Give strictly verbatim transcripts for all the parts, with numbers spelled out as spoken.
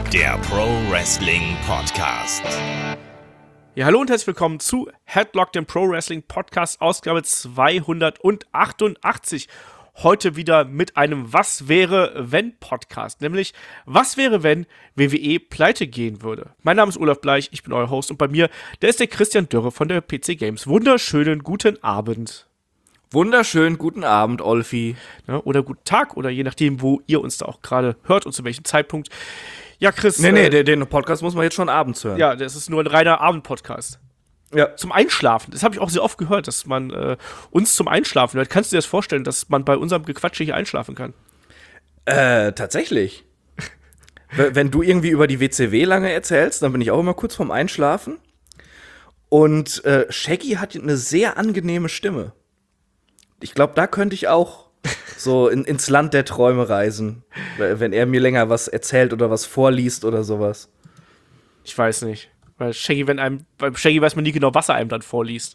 der Pro Wrestling Podcast. Ja, hallo und herzlich willkommen zu Headlock, dem Pro Wrestling Podcast, Ausgabe zweihundertachtundachtzig. Heute wieder mit einem Was wäre wenn Podcast, nämlich was wäre wenn W W E pleite gehen würde. Mein Name ist Olaf Bleich, ich bin euer Host und bei mir, der ist der Christian Dürre von der P C Games. Wunderschönen guten Abend. Wunderschönen guten Abend, Olfi. Ja, oder guten Tag oder je nachdem, wo ihr uns da auch gerade hört und zu welchem Zeitpunkt. Ja, Chris. Nee, nee, äh, den Podcast muss man jetzt schon abends hören. Ja, das ist nur ein reiner Abendpodcast. Ja. Zum Einschlafen. Das habe ich auch sehr oft gehört, dass man äh, uns zum Einschlafen hört. Kannst du dir das vorstellen, dass man bei unserem Gequatsche hier einschlafen kann? Äh, tatsächlich. w- wenn du irgendwie über die W C W lange erzählst, dann bin ich auch immer kurz vorm Einschlafen. Und äh, Shaggy hat eine sehr angenehme Stimme. Ich glaube, da könnte ich auch so in, ins Land der Träume reisen, wenn er mir länger was erzählt oder was vorliest oder sowas. Ich weiß nicht. Weil Shaggy, wenn einem, beim Shaggy weiß man nie genau, was er einem dann vorliest.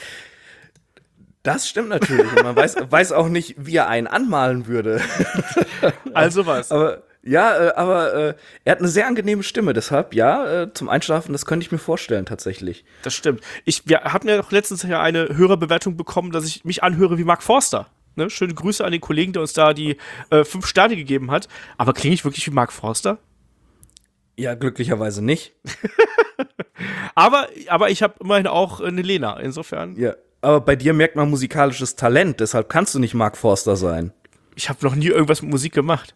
Das stimmt natürlich. Und man weiß, weiß auch nicht, wie er einen anmalen würde. Also was. Aber ja, äh, aber äh, er hat eine sehr angenehme Stimme, deshalb ja, äh, zum Einschlafen, das könnte ich mir vorstellen tatsächlich. Das stimmt. Ich, wir hatten ja doch letztens ja eine Hörerbewertung bekommen, dass ich mich anhöre wie Mark Forster. Ne? Schöne Grüße an den Kollegen, der uns da die äh, fünf Sterne gegeben hat. Aber klinge ich wirklich wie Mark Forster? Ja, glücklicherweise nicht. aber, aber ich habe immerhin auch eine Lena, insofern. Ja, aber bei dir merkt man musikalisches Talent, deshalb kannst du nicht Mark Forster sein. Ich habe noch nie irgendwas mit Musik gemacht.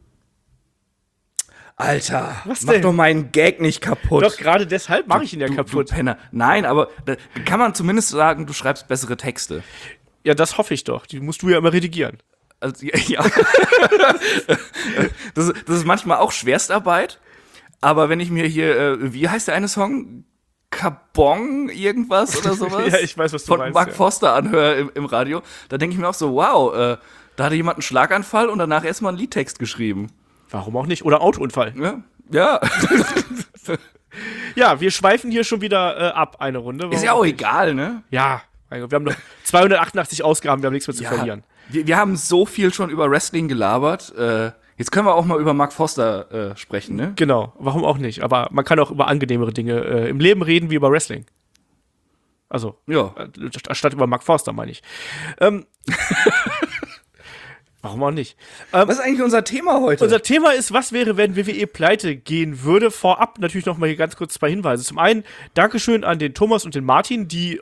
Alter, was mach denn? doch meinen Gag nicht kaputt. Doch, gerade deshalb mache ich ihn ja du, kaputt. Du Penner. Nein, aber da kann man zumindest sagen, du schreibst bessere Texte. Ja, das hoffe ich doch. Die musst du ja immer redigieren. Also, ja, ja. das, das ist manchmal auch Schwerstarbeit. Aber wenn ich mir hier, äh, wie heißt der eine Song? Kabong irgendwas oder sowas? Ja, ich weiß, was du von meinst. Mark ja. Forster anhöre im, im Radio, da denke ich mir auch so, wow, äh, da hatte jemand einen Schlaganfall und danach erstmal einen Liedtext geschrieben. Warum auch nicht? Oder Autounfall. Ja, ja. Ja, wir schweifen hier schon wieder äh, ab, eine Runde. Warum Ist ja auch egal, ne? Ja, wir haben noch zweihundertachtundachtzig Ausgaben, wir haben nichts mehr zu Ja, verlieren. Wir, wir haben so viel schon über Wrestling gelabert. Äh, jetzt können wir auch mal über Mark Forster äh, sprechen, ne? Genau, warum auch nicht? Aber man kann auch über angenehmere Dinge äh, im Leben reden, wie über Wrestling. Also, Ja. äh, statt über Mark Forster, meine ich. Ähm, warum auch nicht? Ähm, Was ist eigentlich unser Thema heute? Unser Thema ist, was wäre, wenn W W E pleite gehen würde? Vorab natürlich noch mal hier ganz kurz zwei Hinweise. Zum einen, Dankeschön an den Thomas und den Martin, die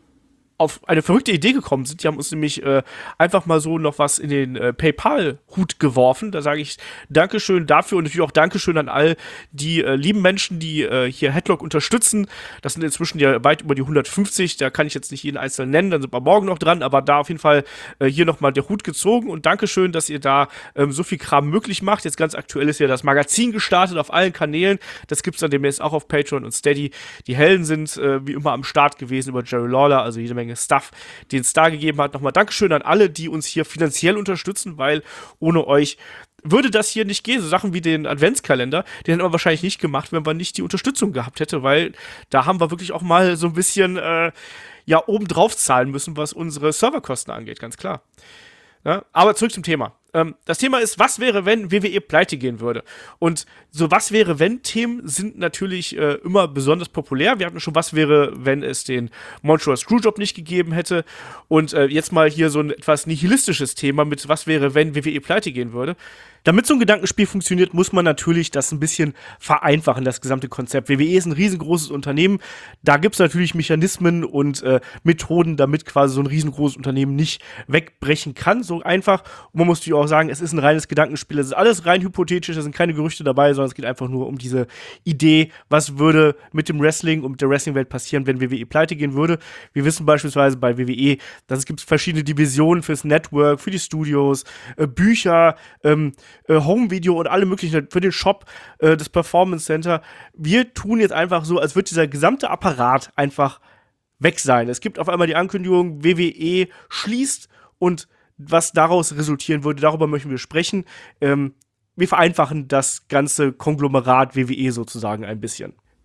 auf eine verrückte Idee gekommen sind. Die haben uns nämlich äh, einfach mal so noch was in den äh, PayPal-Hut geworfen. Da sage ich Dankeschön dafür und natürlich auch Dankeschön an all die äh, lieben Menschen, die äh, hier Headlock unterstützen. Das sind inzwischen ja weit über die hundertfünfzig. Da kann ich jetzt nicht jeden einzelnen nennen, dann sind wir morgen noch dran. Aber da auf jeden Fall äh, hier nochmal der Hut gezogen. Und Dankeschön, dass ihr da ähm, so viel Kram möglich macht. Jetzt ganz aktuell ist ja das Magazin gestartet auf allen Kanälen. Das gibt's dann demnächst auch auf Patreon und Steady. Die Helden sind äh, wie immer am Start gewesen über Jerry Lawler, also jede Menge Stuff, den es da gegeben hat. Nochmal Dankeschön an alle, die uns hier finanziell unterstützen, weil ohne euch würde das hier nicht gehen. So Sachen wie den Adventskalender, den hätten wir wahrscheinlich nicht gemacht, wenn wir nicht die Unterstützung gehabt hätte, weil da haben wir wirklich auch mal so ein bisschen äh, ja obendrauf zahlen müssen, was unsere Serverkosten angeht, ganz klar. Ja, aber zurück zum Thema. Ähm, das Thema ist, was wäre, wenn W W E pleite gehen würde? Und so was wäre, wenn Themen sind natürlich äh, immer besonders populär. Wir hatten schon, was wäre, wenn es den Montreal Screwjob nicht gegeben hätte. Und äh, jetzt mal hier so ein etwas nihilistisches Thema mit, was wäre, wenn W W E pleite gehen würde. Damit so ein Gedankenspiel funktioniert, muss man natürlich das ein bisschen vereinfachen, das gesamte Konzept. W W E ist ein riesengroßes Unternehmen. Da gibt es natürlich Mechanismen und äh, Methoden, damit quasi so ein riesengroßes Unternehmen nicht wegbrechen kann. So einfach. Und man muss natürlich auch sagen, es ist ein reines Gedankenspiel. Es ist alles rein hypothetisch, da sind keine Gerüchte dabei, sondern es geht einfach nur um diese Idee, was würde mit dem Wrestling und mit der Wrestling-Welt passieren, wenn W W E pleite gehen würde. Wir wissen beispielsweise bei W W E, dass es gibt verschiedene Divisionen fürs Network, für die Studios, äh, Bücher, ähm, äh, Home-Video und alle möglichen, für den Shop, äh, das Performance Center. Wir tun jetzt einfach so, als würde dieser gesamte Apparat einfach weg sein. Es gibt auf einmal die Ankündigung, W W E schließt und was daraus resultieren würde, darüber möchten wir sprechen. Ähm, wir vereinfachen das ganze Konglomerat W W E sozusagen ein bisschen.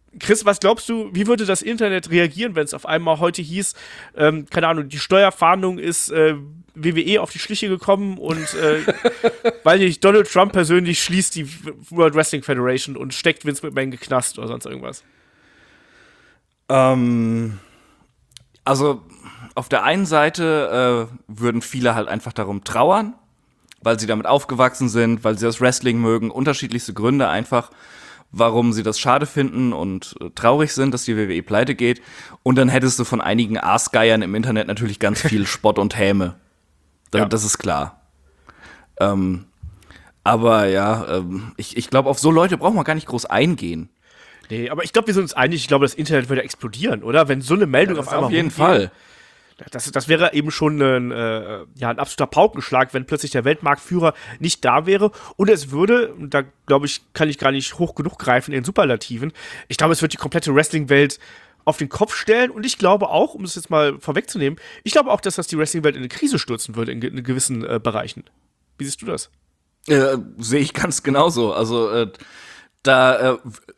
Chris, was glaubst du, wie würde das Internet reagieren, wenn es auf einmal heute hieß, ähm, keine Ahnung, die Steuerfahndung ist äh, W W E auf die Schliche gekommen und äh, weil nicht Donald Trump persönlich schließt die World Wrestling Federation und steckt Vince McMahon in den Knast oder sonst irgendwas? Ähm, also auf der einen Seite äh, würden viele halt einfach darum trauern, weil sie damit aufgewachsen sind, weil sie das Wrestling mögen, unterschiedlichste Gründe einfach, warum sie das schade finden und äh, traurig sind, dass die W W E pleite geht. Und dann hättest du von einigen Aasgeiern im Internet natürlich ganz viel Spott und Häme. Da, Ja. Das ist klar. Ähm, aber ja, ähm, ich, ich glaube, auf so Leute braucht man gar nicht groß eingehen. Nee, aber ich glaube, wir sind uns einig, ich glaube, das Internet würde explodieren, oder? Wenn so eine Meldung auf einmal auf jeden rumgeht, Fall. Das, das wäre eben schon ein, äh, ja, ein absoluter Paukenschlag, wenn plötzlich der Weltmarktführer nicht da wäre. Und es würde, und da glaube ich, kann ich gar nicht hoch genug greifen in Superlativen, ich glaube, es wird die komplette Wrestling-Welt auf den Kopf stellen. Und ich glaube auch, um es jetzt mal vorwegzunehmen, ich glaube auch, dass das die Wrestling-Welt in eine Krise stürzen würde in, ge- in gewissen äh, Bereichen. Wie siehst du das? Äh, sehe ich ganz genauso. Also äh, da äh,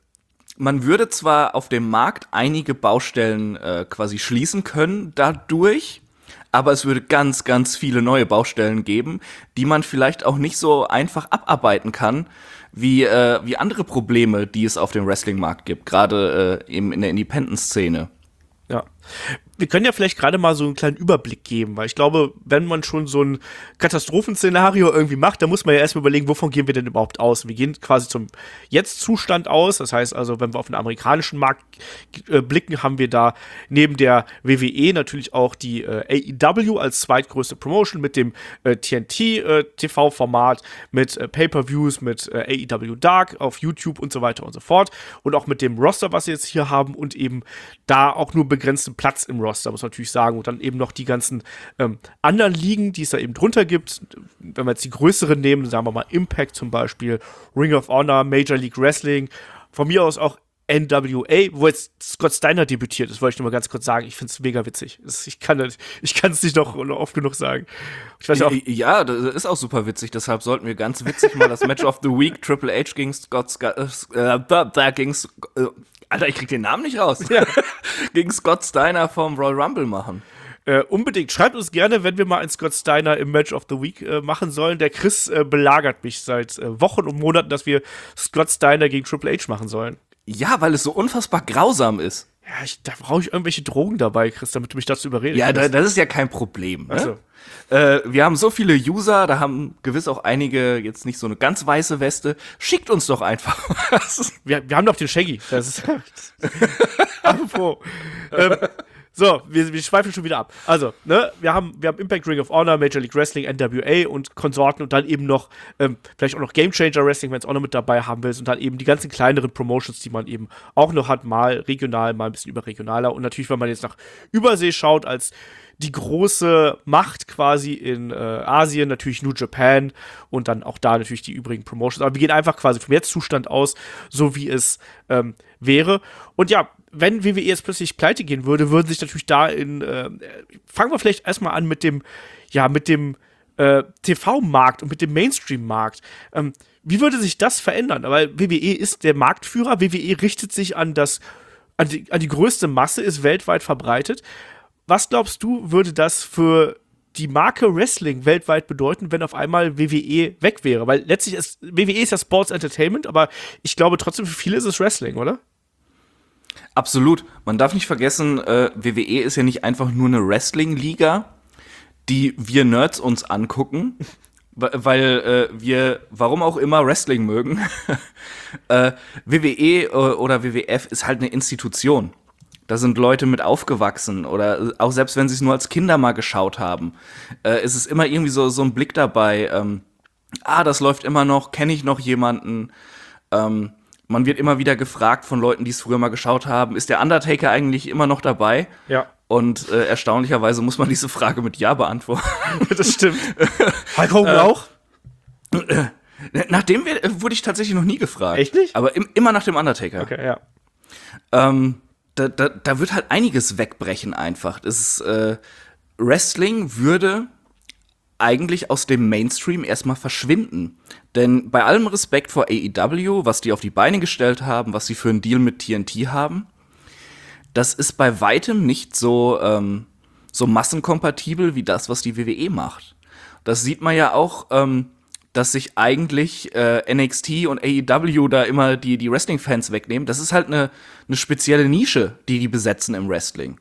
man würde zwar auf dem Markt einige Baustellen äh, quasi schließen können dadurch, aber es würde ganz, ganz viele neue Baustellen geben, die man vielleicht auch nicht so einfach abarbeiten kann, wie, äh, wie andere Probleme, die es auf dem Wrestling-Markt gibt, gerade äh, eben in der Independent-Szene. Ja. Wir können ja vielleicht gerade mal so einen kleinen Überblick geben, weil ich glaube, wenn man schon so ein Katastrophenszenario irgendwie macht, dann muss man ja erstmal überlegen, wovon gehen wir denn überhaupt aus? Wir gehen quasi zum Jetzt-Zustand aus. Das heißt also, wenn wir auf den amerikanischen Markt äh, blicken, haben wir da neben der W W E natürlich auch die äh, A E W als zweitgrößte Promotion mit dem äh, T N T-T V-Format, mit äh, Pay-Per-Views, mit äh, A E W Dark auf YouTube und so weiter und so fort. Und auch mit dem Roster, was sie jetzt hier haben und eben da auch nur begrenzten Platz im Roster, muss man natürlich sagen. Und dann eben noch die ganzen ähm, anderen Ligen, die es da eben drunter gibt. Wenn wir jetzt die größeren nehmen, sagen wir mal Impact zum Beispiel, Ring of Honor, Major League Wrestling, von mir aus auch N W A, wo jetzt Scott Steiner debütiert ist, wollte ich nur mal ganz kurz sagen. Ich finde es mega witzig. Das, ich kann es ich kann's nicht noch oft genug sagen. Ich weiß ja auch, Ja, das ist auch super witzig, deshalb sollten wir ganz witzig mal das Match of the Week Triple H gegen Scott Sc- äh, äh, gegen Sc- äh, Alter, ich krieg den Namen nicht raus. Ja. Gegen Scott Steiner vom Royal Rumble machen. Äh, unbedingt. Schreibt uns gerne, wenn wir mal einen Scott Steiner im Match of the Week äh, machen sollen. Der Chris äh, belagert mich seit äh, Wochen und Monaten, dass wir Scott Steiner gegen Triple H machen sollen. Ja, weil es so unfassbar grausam ist. Ja, ich, da brauche ich irgendwelche Drogen dabei, Chris, damit du mich dazu überredest. Ja, da, das ist ja kein Problem. Ne? Ach so. Äh, wir haben so viele User, da haben gewiss auch einige jetzt nicht so eine ganz weiße Weste. Schickt uns doch einfach was. Wir, wir haben doch den Shaggy. Das ist. Apropos. ähm, so, wir, wir schweifen schon wieder ab. Also, ne, wir haben, wir haben Impact, Ring of Honor, Major League Wrestling, N W A und Konsorten und dann eben noch, ähm, vielleicht auch noch Game Changer Wrestling, wenn es auch noch mit dabei haben willst und dann eben die ganzen kleineren Promotions, die man eben auch noch hat, mal regional, mal ein bisschen überregionaler und natürlich, wenn man jetzt nach Übersee schaut, als die große Macht quasi in äh, Asien, natürlich New Japan und dann auch da natürlich die übrigen Promotions. Aber wir gehen einfach quasi vom Jetzt-Zustand aus, so wie es ähm, wäre. Und ja, wenn W W E jetzt plötzlich pleite gehen würde, würden sich natürlich da in, äh, fangen wir vielleicht erstmal an mit dem, ja, mit dem äh, T V-Markt und mit dem Mainstream-Markt. Ähm, wie würde sich das verändern? Weil W W E ist der Marktführer, W W E richtet sich an das, an die, an die größte Masse, ist weltweit verbreitet. Was glaubst du, würde das für die Marke Wrestling weltweit bedeuten, wenn auf einmal W W E weg wäre? Weil letztlich ist W W E ist ja Sports Entertainment, aber ich glaube trotzdem für viele ist es Wrestling, oder? Absolut. Man darf nicht vergessen, äh, W W E ist ja nicht einfach nur eine Wrestling-Liga, die wir Nerds uns angucken, weil äh, wir, warum auch immer, Wrestling mögen. äh, W W E oder W W F ist halt eine Institution. Da sind Leute mit aufgewachsen oder auch selbst wenn sie es nur als Kinder mal geschaut haben, äh, ist es immer irgendwie so, so ein Blick dabei, ähm, ah, das läuft immer noch, kenne ich noch jemanden, ähm, man wird immer wieder gefragt von Leuten, die es früher mal geschaut haben, ist der Undertaker eigentlich immer noch dabei? Ja. Und äh, erstaunlicherweise muss man diese Frage mit Ja beantworten. Das stimmt. Hulk Hogan auch? Nach dem wurde ich tatsächlich noch nie gefragt. Echt nicht? Aber im, immer nach dem Undertaker. Okay, ja. Ähm, da, da, da wird halt einiges wegbrechen einfach. Das ist, äh, Wrestling würde eigentlich aus dem Mainstream erstmal verschwinden. Denn bei allem Respekt vor A E W, was die auf die Beine gestellt haben, was sie für einen Deal mit T N T haben, das ist bei weitem nicht so, ähm, so massenkompatibel wie das, was die W W E macht. Das sieht man ja auch, ähm, dass sich eigentlich äh, N X T und A E W da immer die, die Wrestling-Fans wegnehmen. Das ist halt eine, eine spezielle Nische, die die besetzen im Wrestling.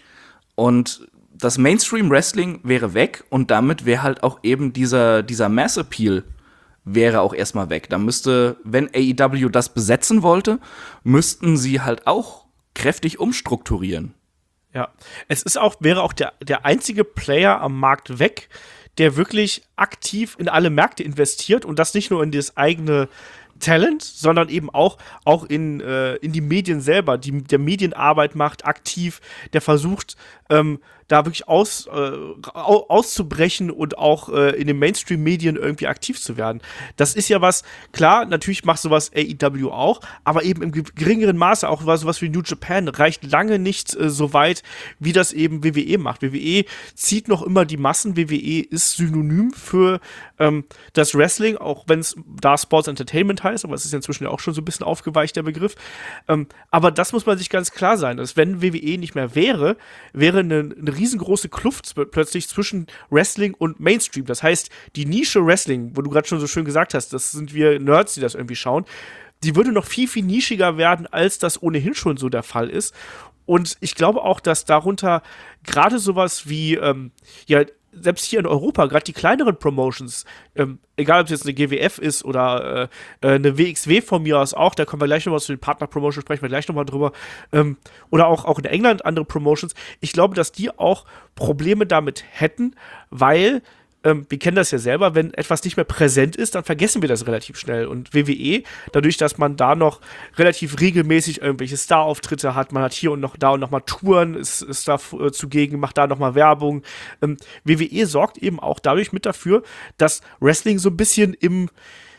Und das Mainstream-Wrestling wäre weg und damit wäre halt auch eben dieser, dieser Mass-Appeal wäre auch erstmal weg. Da müsste, wenn A E W das besetzen wollte, müssten sie halt auch kräftig umstrukturieren. Ja, es ist auch, wäre auch der, der einzige Player am Markt weg, der wirklich aktiv in alle Märkte investiert und das nicht nur in das eigene Talent, sondern eben auch, auch in, äh, in die Medien selber, die der Medienarbeit macht, aktiv, der versucht, ähm, da wirklich aus, äh, auszubrechen und auch äh, in den Mainstream-Medien irgendwie aktiv zu werden. Das ist ja was, klar, natürlich macht sowas A E W auch, aber eben im geringeren Maße, auch sowas wie New Japan reicht lange nicht äh, so weit, wie das eben W W E macht. W W E zieht noch immer die Massen, W W E ist synonym für ähm, das Wrestling, auch wenn es da Sports Entertainment heißt, aber es ist inzwischen ja auch schon so ein bisschen aufgeweicht, der Begriff. Ähm, aber das muss man sich ganz klar sein, dass wenn W W E nicht mehr wäre, wäre eine, eine riesengroße Kluft plötzlich zwischen Wrestling und Mainstream. Das heißt, die Nische Wrestling, wo du gerade schon so schön gesagt hast, das sind wir Nerds, die das irgendwie schauen, die würde noch viel, viel nischiger werden, als das ohnehin schon so der Fall ist. Und ich glaube auch, dass darunter gerade sowas wie, ähm, ja, selbst hier in Europa, gerade die kleineren Promotions, ähm, egal ob es jetzt eine G W F ist oder äh, eine W X W von mir aus auch, da kommen wir gleich nochmal zu den Partner-Promotions, sprechen wir gleich nochmal drüber, ähm, oder auch, auch in England andere Promotions, ich glaube, dass die auch Probleme damit hätten, weil ähm, wir kennen das ja selber, wenn etwas nicht mehr präsent ist, dann vergessen wir das relativ schnell. Und W W E, dadurch, dass man da noch relativ regelmäßig irgendwelche Star-Auftritte hat, man hat hier und noch da und noch mal Touren, ist, ist da äh, zugegen, macht da noch mal Werbung. Ähm, W W E sorgt eben auch dadurch mit dafür, dass Wrestling so ein bisschen im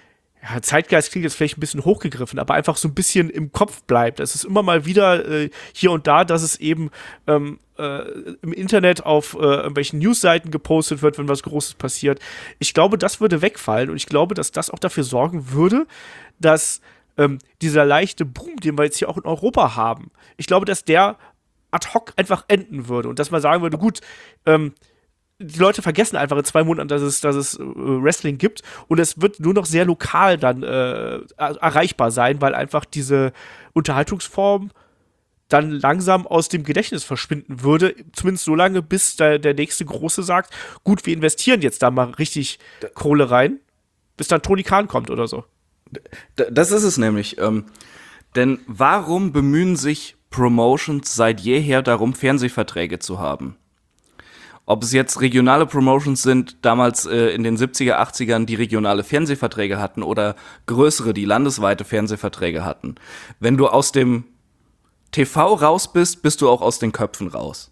ja, Zeitgeist klingt jetzt vielleicht ein bisschen hochgegriffen, aber einfach so ein bisschen im Kopf bleibt. Es ist immer mal wieder äh, hier und da, dass es eben ähm, äh, im Internet auf äh, irgendwelchen Newsseiten gepostet wird, wenn was Großes passiert. Ich glaube, das würde wegfallen und ich glaube, dass das auch dafür sorgen würde, dass ähm, dieser leichte Boom, den wir jetzt hier auch in Europa haben, ich glaube, dass der ad hoc einfach enden würde und dass man sagen würde, gut, ähm, die Leute vergessen einfach in zwei Monaten, dass es, dass es äh, Wrestling gibt und es wird nur noch sehr lokal dann äh, erreichbar sein, weil einfach diese Unterhaltungsform dann langsam aus dem Gedächtnis verschwinden würde, zumindest so lange, bis da der nächste Große sagt, gut, wir investieren jetzt da mal richtig Kohle rein, bis dann Tony Khan kommt oder so. Das ist es nämlich. Ähm, denn warum bemühen sich Promotions seit jeher darum, Fernsehverträge zu haben? Ob es jetzt regionale Promotions sind, damals äh, in den siebziger, achtzigern, die regionale Fernsehverträge hatten oder größere, die landesweite Fernsehverträge hatten. Wenn du aus dem T V raus bist, bist du auch aus den Köpfen raus.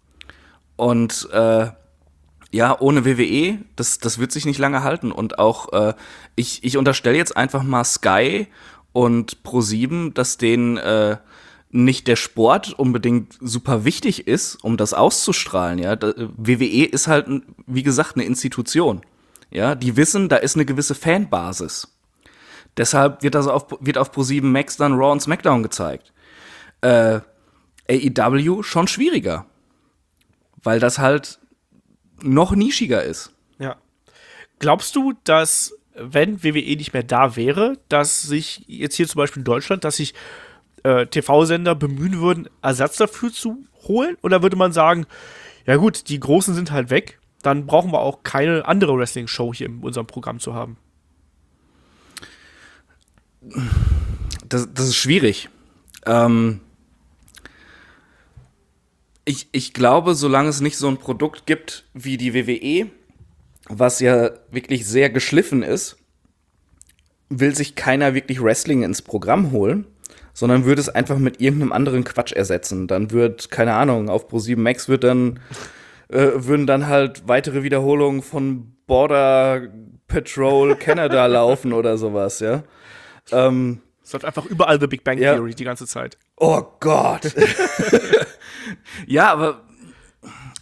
Und äh, ja, ohne W W E, das, das wird sich nicht lange halten. Und auch, äh, ich, ich unterstelle jetzt einfach mal Sky und ProSieben, dass denen äh, nicht der Sport unbedingt super wichtig ist, um das auszustrahlen, ja. Da, W W E ist halt, wie gesagt, eine Institution. Ja, die wissen, da ist eine gewisse Fanbasis. Deshalb wird das auf, wird auf ProSieben Max dann Raw und SmackDown gezeigt. Äh, A E W schon schwieriger. Weil das halt noch nischiger ist. Ja. Glaubst du, dass, wenn W W E nicht mehr da wäre, dass sich jetzt hier zum Beispiel in Deutschland, dass sich äh, T V-Sender bemühen würden, Ersatz dafür zu holen? Oder würde man sagen, ja gut, die Großen sind halt weg, dann brauchen wir auch keine andere Wrestling-Show hier in unserem Programm zu haben? Das, das ist schwierig. Ähm, ich, ich glaube, solange es nicht so ein Produkt gibt wie die W W E, was ja wirklich sehr geschliffen ist, will sich keiner wirklich Wrestling ins Programm holen, sondern würde es einfach mit irgendeinem anderen Quatsch ersetzen. Dann wird, keine Ahnung, auf ProSieben Max wird dann, äh, würden dann halt weitere Wiederholungen von Border Patrol Canada laufen oder sowas, ja. Ähm, Es läuft einfach überall The Big Bang ja. Theory die ganze Zeit. Oh Gott. Ja, aber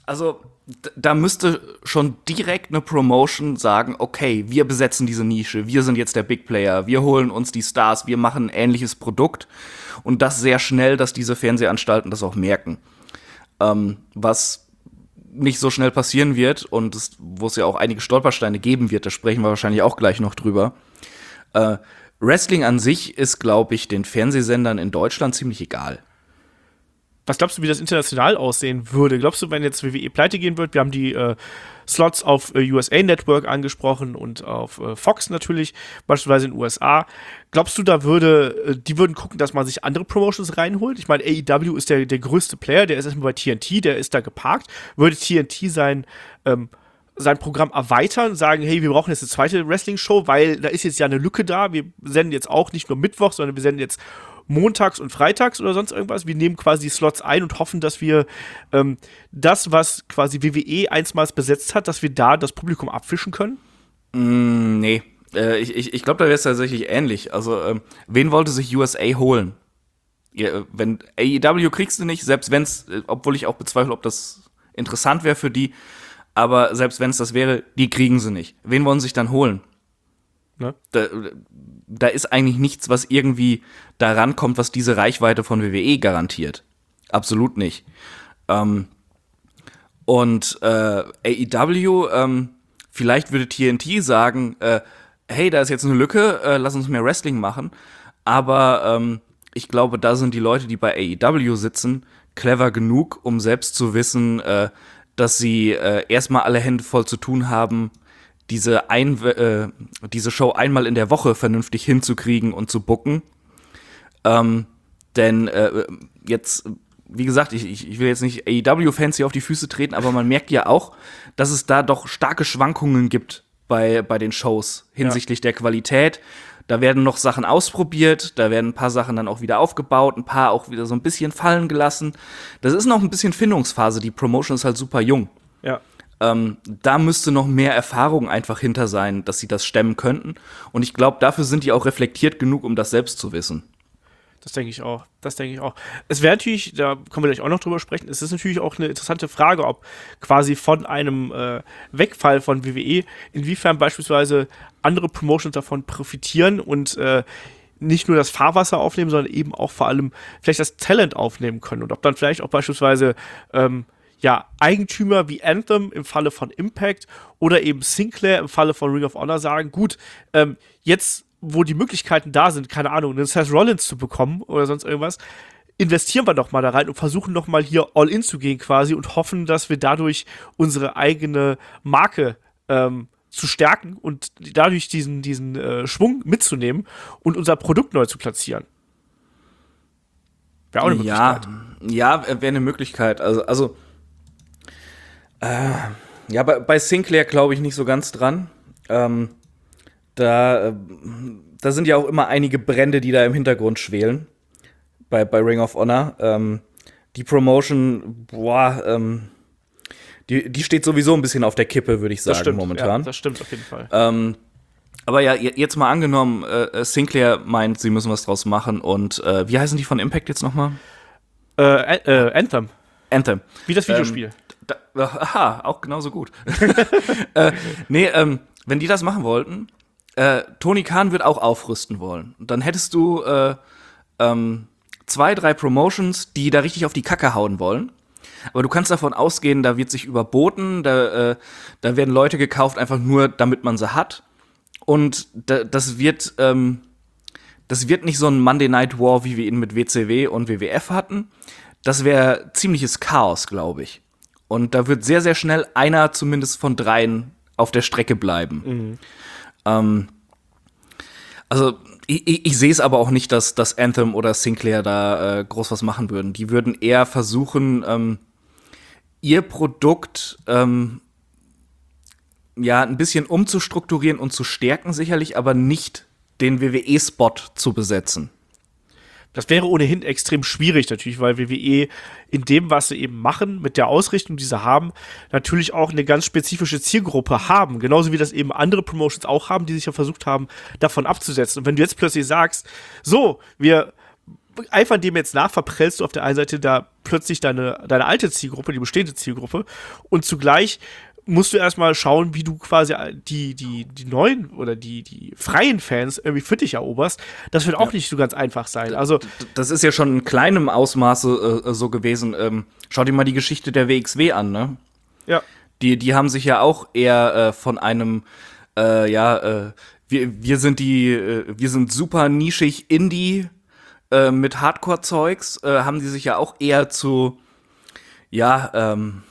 Also, d- da müsste schon direkt eine Promotion sagen, okay, wir besetzen diese Nische, wir sind jetzt der Big Player, wir holen uns die Stars, wir machen ein ähnliches Produkt und das sehr schnell, dass diese Fernsehanstalten das auch merken. Ähm, was nicht so schnell passieren wird und es, wo es ja auch einige Stolpersteine geben wird, da sprechen wir wahrscheinlich auch gleich noch drüber. Äh, Wrestling an sich ist, glaube ich, den Fernsehsendern in Deutschland ziemlich egal. Was glaubst du, wie das international aussehen würde? Glaubst du, wenn jetzt W W E pleite gehen wird, wir haben die äh, Slots auf äh, U S A Network angesprochen und auf äh, Fox natürlich, beispielsweise in den U S A. Glaubst du, da würde, äh, die würden gucken, dass man sich andere Promotions reinholt? Ich meine, A E W ist der, der größte Player, der ist erstmal bei T N T, der ist da geparkt. Würde T N T sein, ähm, sein Programm erweitern, sagen, hey, wir brauchen jetzt eine zweite Wrestling-Show, weil da ist jetzt ja eine Lücke da. Wir senden jetzt auch nicht nur Mittwoch, sondern wir senden jetzt montags und freitags oder sonst irgendwas. Wir nehmen quasi die Slots ein und hoffen, dass wir ähm, das, was quasi W W E einstmals besetzt hat, dass wir da das Publikum abfischen können? Mm, nee, äh, ich, ich, ich glaube, da wäre es tatsächlich ähnlich. Also, ähm, wen wollte sich U S A holen? Ja, wenn A E W kriegst du nicht, selbst wenn es, obwohl ich auch bezweifle, ob das interessant wäre für die, aber selbst wenn es das wäre, die kriegen sie nicht. Wen wollen sie sich dann holen? Ne? Da, da ist eigentlich nichts, was irgendwie da rankommt, was diese Reichweite von W W E garantiert. Absolut nicht. Ähm, und äh, A E W, ähm, vielleicht würde T N T sagen, äh, hey, da ist jetzt eine Lücke, äh, lass uns mehr Wrestling machen. Aber ähm, ich glaube, da sind die Leute, die bei A E W sitzen, clever genug, um selbst zu wissen, äh, dass sie äh, erstmal alle Hände voll zu tun haben, diese, ein, äh, diese Show einmal in der Woche vernünftig hinzukriegen und zu booken. Ähm, denn äh, jetzt, wie gesagt, ich, ich will jetzt nicht A E W-Fans hier auf die Füße treten, aber man merkt ja auch, dass es da doch starke Schwankungen gibt bei, bei den Shows hinsichtlich ja. der Qualität. Da werden noch Sachen ausprobiert, da werden ein paar Sachen dann auch wieder aufgebaut, ein paar auch wieder so ein bisschen fallen gelassen. Das ist noch ein bisschen Findungsphase, die Promotion ist halt super jung. Ja. Ähm, da müsste noch mehr Erfahrung einfach hinter sein, dass sie das stemmen könnten. Und ich glaube, dafür sind die auch reflektiert genug, um das selbst zu wissen. Das denke ich auch. Das denke ich auch. Es wäre natürlich, da können wir gleich auch noch drüber sprechen, es ist natürlich auch eine interessante Frage, ob quasi von einem äh, Wegfall von W W E, inwiefern beispielsweise andere Promotions davon profitieren und äh, nicht nur das Fahrwasser aufnehmen, sondern eben auch vor allem vielleicht das Talent aufnehmen können. Und ob dann vielleicht auch beispielsweise ähm, ja, Eigentümer wie Anthem im Falle von Impact oder eben Sinclair im Falle von Ring of Honor sagen, gut, ähm, jetzt wo die Möglichkeiten da sind, keine Ahnung, einen Seth Rollins zu bekommen oder sonst irgendwas, investieren wir doch mal da rein und versuchen noch mal hier all in zu gehen quasi und hoffen, dass wir dadurch unsere eigene Marke ähm, zu stärken und dadurch diesen, diesen äh, Schwung mitzunehmen und unser Produkt neu zu platzieren. Wäre auch eine Möglichkeit. Ja, ja, wäre eine Möglichkeit. Also, also äh, ja, bei, bei Sinclair glaube ich nicht so ganz dran. Ähm, Da, da sind ja auch immer einige Brände, die da im Hintergrund schwelen. Bei, bei Ring of Honor. Ähm, die Promotion, boah, ähm, die, die steht sowieso ein bisschen auf der Kippe, würde ich sagen, das stimmt, momentan. Ja, das stimmt auf jeden Fall. Ähm, aber ja, jetzt mal angenommen, äh, Sinclair meint, sie müssen was draus machen. Und äh, wie heißen die von Impact jetzt nochmal? Äh, äh, Anthem. Anthem. Wie das Videospiel. Ähm, da, aha, auch genauso gut. äh, nee, ähm, wenn die das machen wollten, Äh, Tony Khan wird auch aufrüsten wollen. Und dann hättest du äh, ähm, zwei, drei Promotions, die da richtig auf die Kacke hauen wollen. Aber du kannst davon ausgehen, da wird sich überboten, da, äh, da werden Leute gekauft, einfach nur, damit man sie hat. Und da, das wird ähm, das wird nicht so ein Monday Night War, wie wir ihn mit W C W und W W F hatten. Das wäre ziemliches Chaos, glaube ich. Und da wird sehr, sehr schnell einer zumindest von dreien auf der Strecke bleiben. Mhm. Ähm, also ich, ich, ich sehe es aber auch nicht, dass, dass Anthem oder Sinclair da äh, groß was machen würden. Die würden eher versuchen, ähm, ihr Produkt ähm, ja ein bisschen umzustrukturieren und zu stärken sicherlich, aber nicht den W W E-Spot zu besetzen. Das wäre ohnehin extrem schwierig natürlich, weil W W E in dem, was sie eben machen, mit der Ausrichtung, die sie haben, natürlich auch eine ganz spezifische Zielgruppe haben. Genauso wie das eben andere Promotions auch haben, die sich ja versucht haben, davon abzusetzen. Und wenn du jetzt plötzlich sagst, so, wir einfach dem jetzt nach, verprellst du auf der einen Seite da plötzlich deine, deine alte Zielgruppe, die bestehende Zielgruppe, und zugleich musst du erstmal schauen, wie du quasi die, die, die neuen oder die, die freien Fans irgendwie für dich eroberst. Das wird auch ja. nicht so ganz einfach sein. Also, das ist ja schon in kleinem Ausmaße äh, so gewesen. Ähm, schau dir mal die Geschichte der W X W an, ne? Ja. Die, die haben sich ja auch eher äh, von einem, äh, ja, äh, wir, wir sind die, äh, wir sind super nischig Indie äh, mit Hardcore-Zeugs, äh, haben die sich ja auch eher zu, ja, ähm,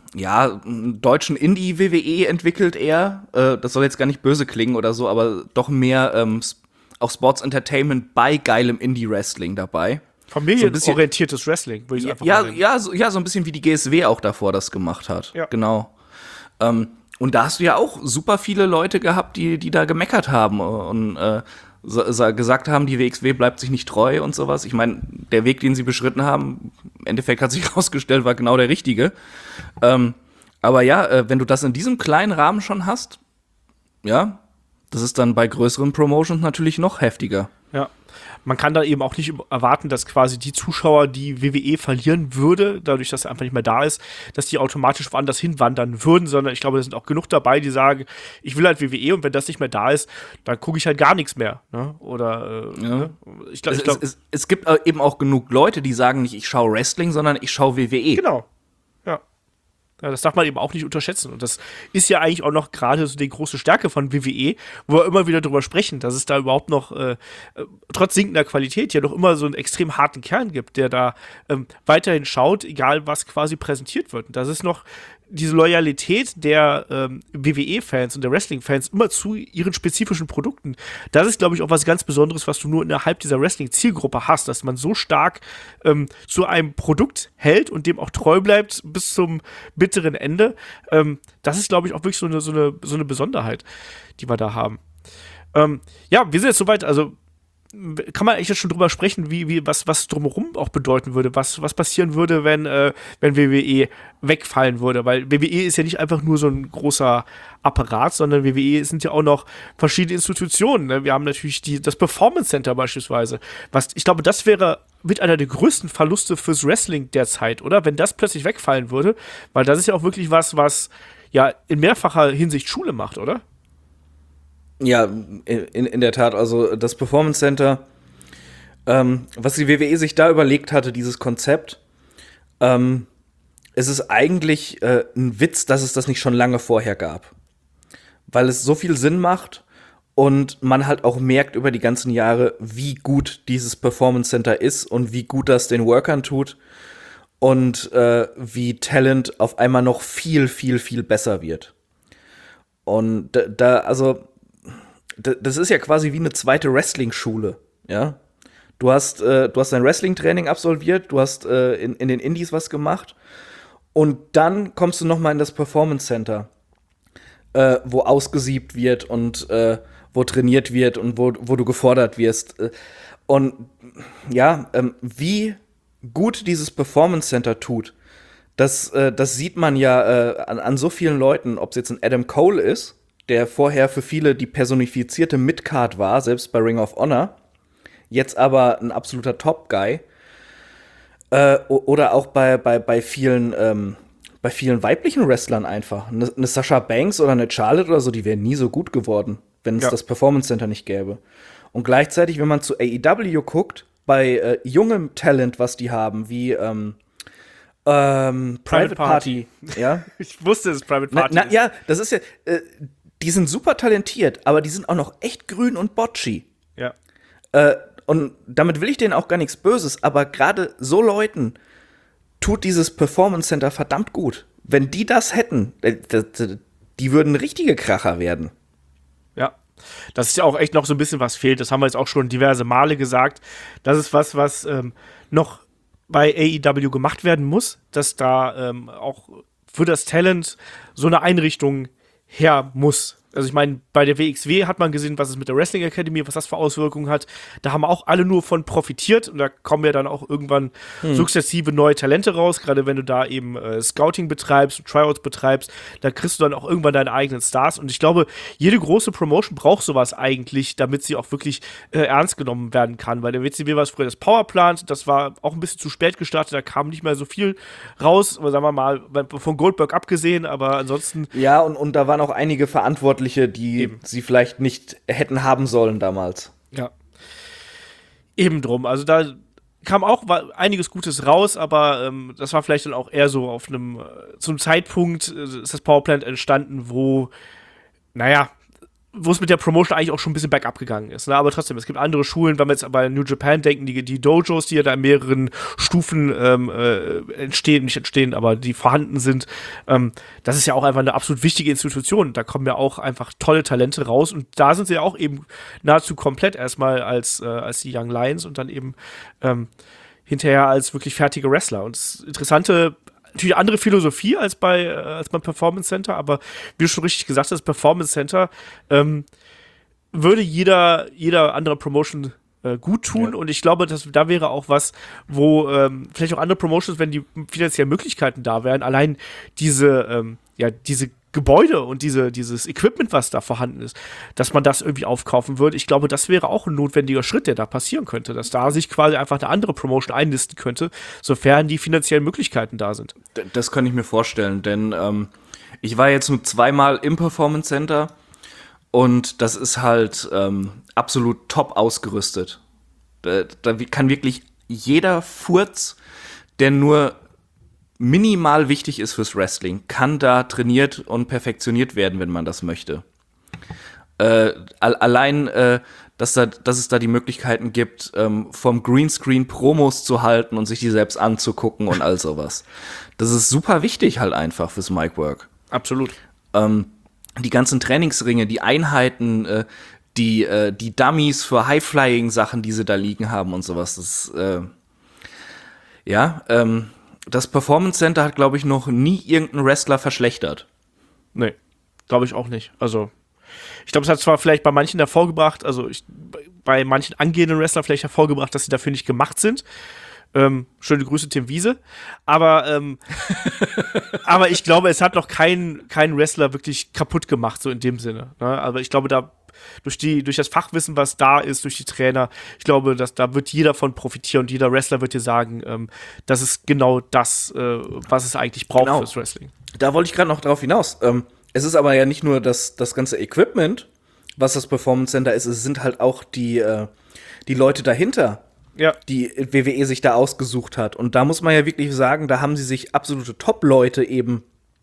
ja, einen deutschen Indie-W W E entwickelt eher. Äh, das soll jetzt gar nicht böse klingen oder so, aber doch mehr ähm, auch Sports Entertainment bei geilem Indie-Wrestling dabei. Familienorientiertes so Wrestling, würde ich ja, einfach ja, mal ja, so, ja, so ein bisschen wie die G S W auch davor das gemacht hat. Ja. Genau. Ähm, und da hast du ja auch super viele Leute gehabt, die, die da gemeckert haben und äh, so, so gesagt haben, die W X W bleibt sich nicht treu und sowas. Ich meine, der Weg, den sie beschritten haben, im Endeffekt hat sich herausgestellt, war genau der richtige. Ähm, aber ja, äh, wenn du das in diesem kleinen Rahmen schon hast, ja, das ist dann bei größeren Promotions natürlich noch heftiger. Ja. Man kann da eben auch nicht erwarten, dass quasi die Zuschauer, die W W E verlieren würde, dadurch, dass er einfach nicht mehr da ist, dass die automatisch woanders hinwandern würden, sondern ich glaube, da sind auch genug dabei, die sagen, ich will halt W W E und wenn das nicht mehr da ist, dann gucke ich halt gar nichts mehr. Ne? Oder äh, ja. ne? ich glaube, es, glaub, es, es, es gibt eben auch genug Leute, die sagen nicht, ich schaue Wrestling, sondern ich schaue W W E. Genau. Ja. Ja, das darf man eben auch nicht unterschätzen. Und das ist ja eigentlich auch noch gerade so die große Stärke von W W E, wo wir immer wieder drüber sprechen, dass es da überhaupt noch, äh, trotz sinkender Qualität, ja noch immer so einen extrem harten Kern gibt, der da ähm, weiterhin schaut, egal was quasi präsentiert wird. Und das ist noch diese Loyalität der ähm, W W E-Fans und der Wrestling-Fans immer zu ihren spezifischen Produkten. Das ist, glaube ich, auch was ganz Besonderes, was du nur innerhalb dieser Wrestling-Zielgruppe hast, dass man so stark ähm, zu einem Produkt hält und dem auch treu bleibt bis zum bitteren Ende. Ähm, das ist, glaube ich, auch wirklich so eine, so eine, so eine Besonderheit, die wir da haben. Ähm, ja, wir sind jetzt soweit, also kann man eigentlich jetzt schon drüber sprechen, wie, wie, was, was drumherum auch bedeuten würde, was, was passieren würde, wenn, äh, wenn W W E wegfallen würde, weil W W E ist ja nicht einfach nur so ein großer Apparat, sondern W W E sind ja auch noch verschiedene Institutionen, ne? Wir haben natürlich die, das Performance Center beispielsweise, was, ich glaube, das wäre mit einer der größten Verluste fürs Wrestling derzeit, oder? Wenn das plötzlich wegfallen würde, weil das ist ja auch wirklich was, was ja in mehrfacher Hinsicht Schule macht, oder? Ja, in, in der Tat, also das Performance Center, ähm, was die W W E sich da überlegt hatte, dieses Konzept, ähm, es ist eigentlich äh, ein Witz, dass es das nicht schon lange vorher gab. Weil es so viel Sinn macht und man halt auch merkt über die ganzen Jahre, wie gut dieses Performance Center ist und wie gut das den Workern tut und äh, wie Talent auf einmal noch viel, viel, viel besser wird. Und da, da also das ist ja quasi wie eine zweite Wrestling-Schule, ja. Du hast, äh, du hast dein Wrestling-Training absolviert, du hast äh, in, in den Indies was gemacht und dann kommst du noch mal in das Performance Center, äh, wo ausgesiebt wird und äh, wo trainiert wird und wo, wo du gefordert wirst. Und ja, ähm, wie gut dieses Performance Center tut, das, äh, das sieht man ja äh, an, an so vielen Leuten, ob es jetzt ein Adam Cole ist, der vorher für viele die personifizierte Midcard war, selbst bei Ring of Honor, jetzt aber ein absoluter Top-Guy. Äh, oder auch bei, bei, bei, vielen, ähm, bei vielen weiblichen Wrestlern einfach. Eine, eine Sasha Banks oder eine Charlotte oder so, die wären nie so gut geworden, wenn es ja. das Performance Center nicht gäbe. Und gleichzeitig, wenn man zu A E W guckt, bei äh, jungem Talent, was die haben, wie ähm, ähm, Private, Private Party. Party. Ja? Ich wusste, dass es Private Party na, na, ist. Ja, das ist ja äh, die sind super talentiert, aber die sind auch noch echt grün und botchy. Ja. Äh, und damit will ich denen auch gar nichts Böses, aber gerade so Leuten tut dieses Performance Center verdammt gut. Wenn die das hätten, äh, die würden richtige Kracher werden. Ja. Das ist ja auch echt noch so ein bisschen was fehlt. Das haben wir jetzt auch schon diverse Male gesagt. Das ist was, was ähm, noch bei A E W gemacht werden muss, dass da ähm, auch für das Talent so eine Einrichtung her muss. Also ich meine, bei der W X W hat man gesehen, was es mit der Wrestling Academy, was das für Auswirkungen hat. Da haben auch alle nur von profitiert und da kommen ja dann auch irgendwann hm. sukzessive neue Talente raus, gerade wenn du da eben äh, Scouting betreibst und Tryouts betreibst, da kriegst du dann auch irgendwann deine eigenen Stars und ich glaube, jede große Promotion braucht sowas eigentlich, damit sie auch wirklich äh, ernst genommen werden kann, weil der W C W war es früher das Powerplant, das war auch ein bisschen zu spät gestartet, da kam nicht mehr so viel raus, aber sagen wir mal, von Goldberg abgesehen, aber ansonsten... Ja, und, und da waren auch einige Verantwortliche, die Eben. sie vielleicht nicht hätten haben sollen damals. Ja. Eben drum. Also da kam auch einiges Gutes raus, aber ähm, das war vielleicht dann auch eher so auf einem, äh, zum Zeitpunkt äh, ist das Powerplant entstanden, wo, naja, wo es mit der Promotion eigentlich auch schon ein bisschen bergab gegangen ist. Ne? Aber trotzdem, es gibt andere Schulen, wenn wir jetzt bei New Japan denken, die, die Dojos, die ja da in mehreren Stufen ähm, äh, entstehen, nicht entstehen, aber die vorhanden sind. Ähm, das ist ja auch einfach eine absolut wichtige Institution. Da kommen ja auch einfach tolle Talente raus. Und da sind sie ja auch eben nahezu komplett erstmal als, äh, als die Young Lions und dann eben ähm, hinterher als wirklich fertige Wrestler. Und das Interessante, natürlich andere Philosophie als bei äh, als beim Performance Center, aber wie du schon richtig gesagt hast, Performance Center ähm, würde jeder jeder andere Promotion äh, gut tun ja. Und ich glaube, dass da wäre auch was, wo ähm, vielleicht auch andere Promotions, wenn die finanziellen Möglichkeiten da wären, allein diese ähm, ja diese Gebäude und diese, dieses Equipment, was da vorhanden ist, dass man das irgendwie aufkaufen würde. Ich glaube, das wäre auch ein notwendiger Schritt, der da passieren könnte, dass da sich quasi einfach eine andere Promotion einlisten könnte, sofern die finanziellen Möglichkeiten da sind. Das kann ich mir vorstellen, denn ähm, ich war jetzt nur zweimal im Performance Center und das ist halt ähm, absolut top ausgerüstet. Da, da kann wirklich jeder Furz, der nur minimal wichtig ist fürs Wrestling, kann da trainiert und perfektioniert werden, wenn man das möchte. Äh, allein, äh, dass, da, dass es da die Möglichkeiten gibt, ähm, vom Greenscreen Promos zu halten und sich die selbst anzugucken und all sowas. Das ist super wichtig halt einfach fürs Micwork. Absolut. Ähm, die ganzen Trainingsringe, die Einheiten, äh, die, äh, die Dummies für High-Flying-Sachen, die sie da liegen haben und sowas. Das, äh, ja, ähm, das Performance Center hat, glaube ich, noch nie irgendeinen Wrestler verschlechtert. Nee, glaube ich auch nicht. Also, ich glaube, es hat zwar vielleicht bei manchen hervorgebracht, also ich, bei manchen angehenden Wrestlern vielleicht hervorgebracht, dass sie dafür nicht gemacht sind. Ähm, schöne Grüße, Tim Wiese. Aber, ähm, aber ich glaube, es hat noch keinen kein Wrestler wirklich kaputt gemacht, so in dem Sinne. Ne? Aber ich glaube, da durch die, durch das Fachwissen, was da ist, durch die Trainer, ich glaube, dass da wird jeder von profitieren und jeder Wrestler wird dir sagen, ähm, das ist genau das, äh, was es eigentlich braucht genau. fürs Wrestling. Da wollte ich gerade noch drauf hinaus. Ähm, es ist aber ja nicht nur das, das ganze Equipment, was das Performance Center ist, es sind halt auch die, äh, die Leute dahinter, ja. die W W E sich da ausgesucht hat. Und da muss man ja wirklich sagen, da haben sie sich absolute Top-Leute eben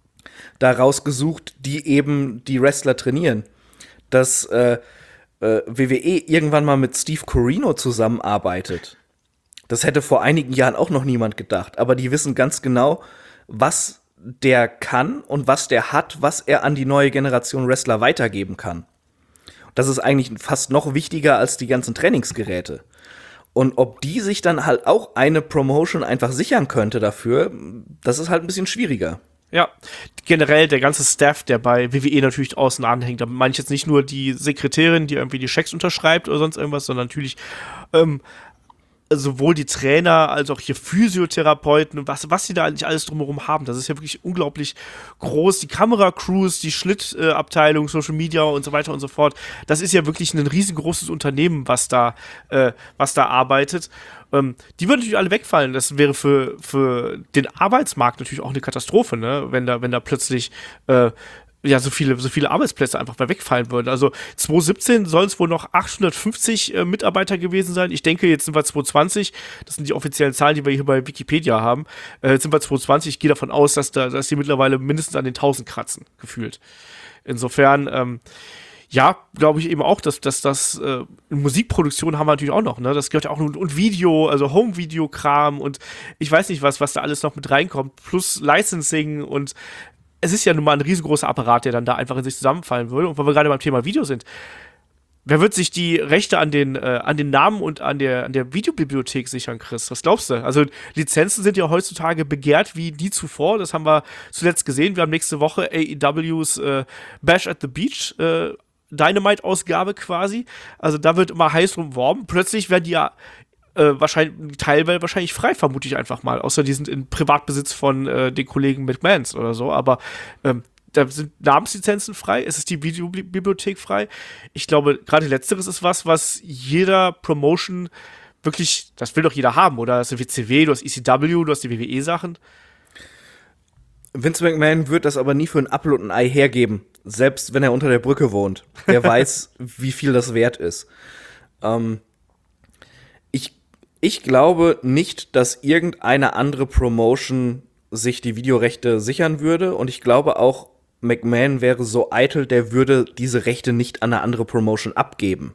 da rausgesucht, die eben die Wrestler trainieren. Dass äh, äh, W W E irgendwann mal mit Steve Corino zusammenarbeitet. Das hätte vor einigen Jahren auch noch niemand gedacht. Aber die wissen ganz genau, was der kann und was der hat, was er an die neue Generation Wrestler weitergeben kann. Das ist eigentlich fast noch wichtiger als die ganzen Trainingsgeräte. Und ob die sich dann halt auch eine Promotion einfach sichern könnte dafür, das ist halt ein bisschen schwieriger. Ja, generell der ganze Staff, der bei W W E natürlich außen anhängt. Da meine ich jetzt nicht nur die Sekretärin, die irgendwie die Schecks unterschreibt oder sonst irgendwas, sondern natürlich ähm, sowohl die Trainer als auch hier Physiotherapeuten und was, was die da eigentlich alles drumherum haben. Das ist ja wirklich unglaublich groß. Die Kameracrews, die Schnittabteilung, Social Media und so weiter und so fort. Das ist ja wirklich ein riesengroßes Unternehmen, was da, äh, was da arbeitet. Ähm, die würden natürlich alle wegfallen. Das wäre für, für den Arbeitsmarkt natürlich auch eine Katastrophe, ne? Wenn da, wenn da plötzlich äh, ja, so viele, so viele Arbeitsplätze einfach mal wegfallen würden. Also zwanzig siebzehn sollen es wohl noch achthundertfünfzig äh, Mitarbeiter gewesen sein. Ich denke, jetzt sind wir zwanzig zwanzig. Das sind die offiziellen Zahlen, die wir hier bei Wikipedia haben. Äh, jetzt sind wir zwanzig zwanzig. Ich gehe davon aus, dass, da, dass die mittlerweile mindestens an den tausend kratzen, gefühlt. Insofern, ähm, ja, glaube ich eben auch, dass, dass das äh, Musikproduktion haben wir natürlich auch noch, ne? Das gehört ja auch und, und Video, also Home-Video-Kram und ich weiß nicht was, was da alles noch mit reinkommt, plus Licensing und es ist ja nun mal ein riesengroßer Apparat, der dann da einfach in sich zusammenfallen würde. Und weil wir gerade beim Thema Video sind, wer wird sich die Rechte an den, äh, an den Namen und an der, an der Videobibliothek sichern, Chris? Was glaubst du? Also Lizenzen sind ja heutzutage begehrt wie nie zuvor. Das haben wir zuletzt gesehen. Wir haben nächste Woche A E Ws äh, Bash at the Beach äh, Dynamite-Ausgabe quasi. Also da wird immer heiß rumworben. Plötzlich werden die ja äh, wahrscheinlich, teilweise wahrscheinlich frei, vermute ich einfach mal. Außer die sind in Privatbesitz von äh, den Kollegen McMahons oder so. Aber ähm, da sind Namenslizenzen frei, es ist die Videobibliothek frei. Ich glaube, gerade letzteres ist was, was jeder Promotion wirklich, das will doch jeder haben, oder? Das ist W C W, du hast E C W, du hast die W W E-Sachen. Vince McMahon wird das aber nie für ein Apfel und ein Ei hergeben, selbst wenn er unter der Brücke wohnt. Der weiß, wie viel das wert ist. Ähm, ich, ich glaube nicht, dass irgendeine andere Promotion sich die Videorechte sichern würde, und ich glaube auch, McMahon wäre so eitel, der würde diese Rechte nicht an eine andere Promotion abgeben.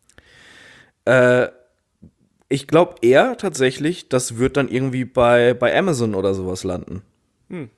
Äh, ich glaube eher tatsächlich, das wird dann irgendwie bei, bei Amazon oder sowas landen. Hm.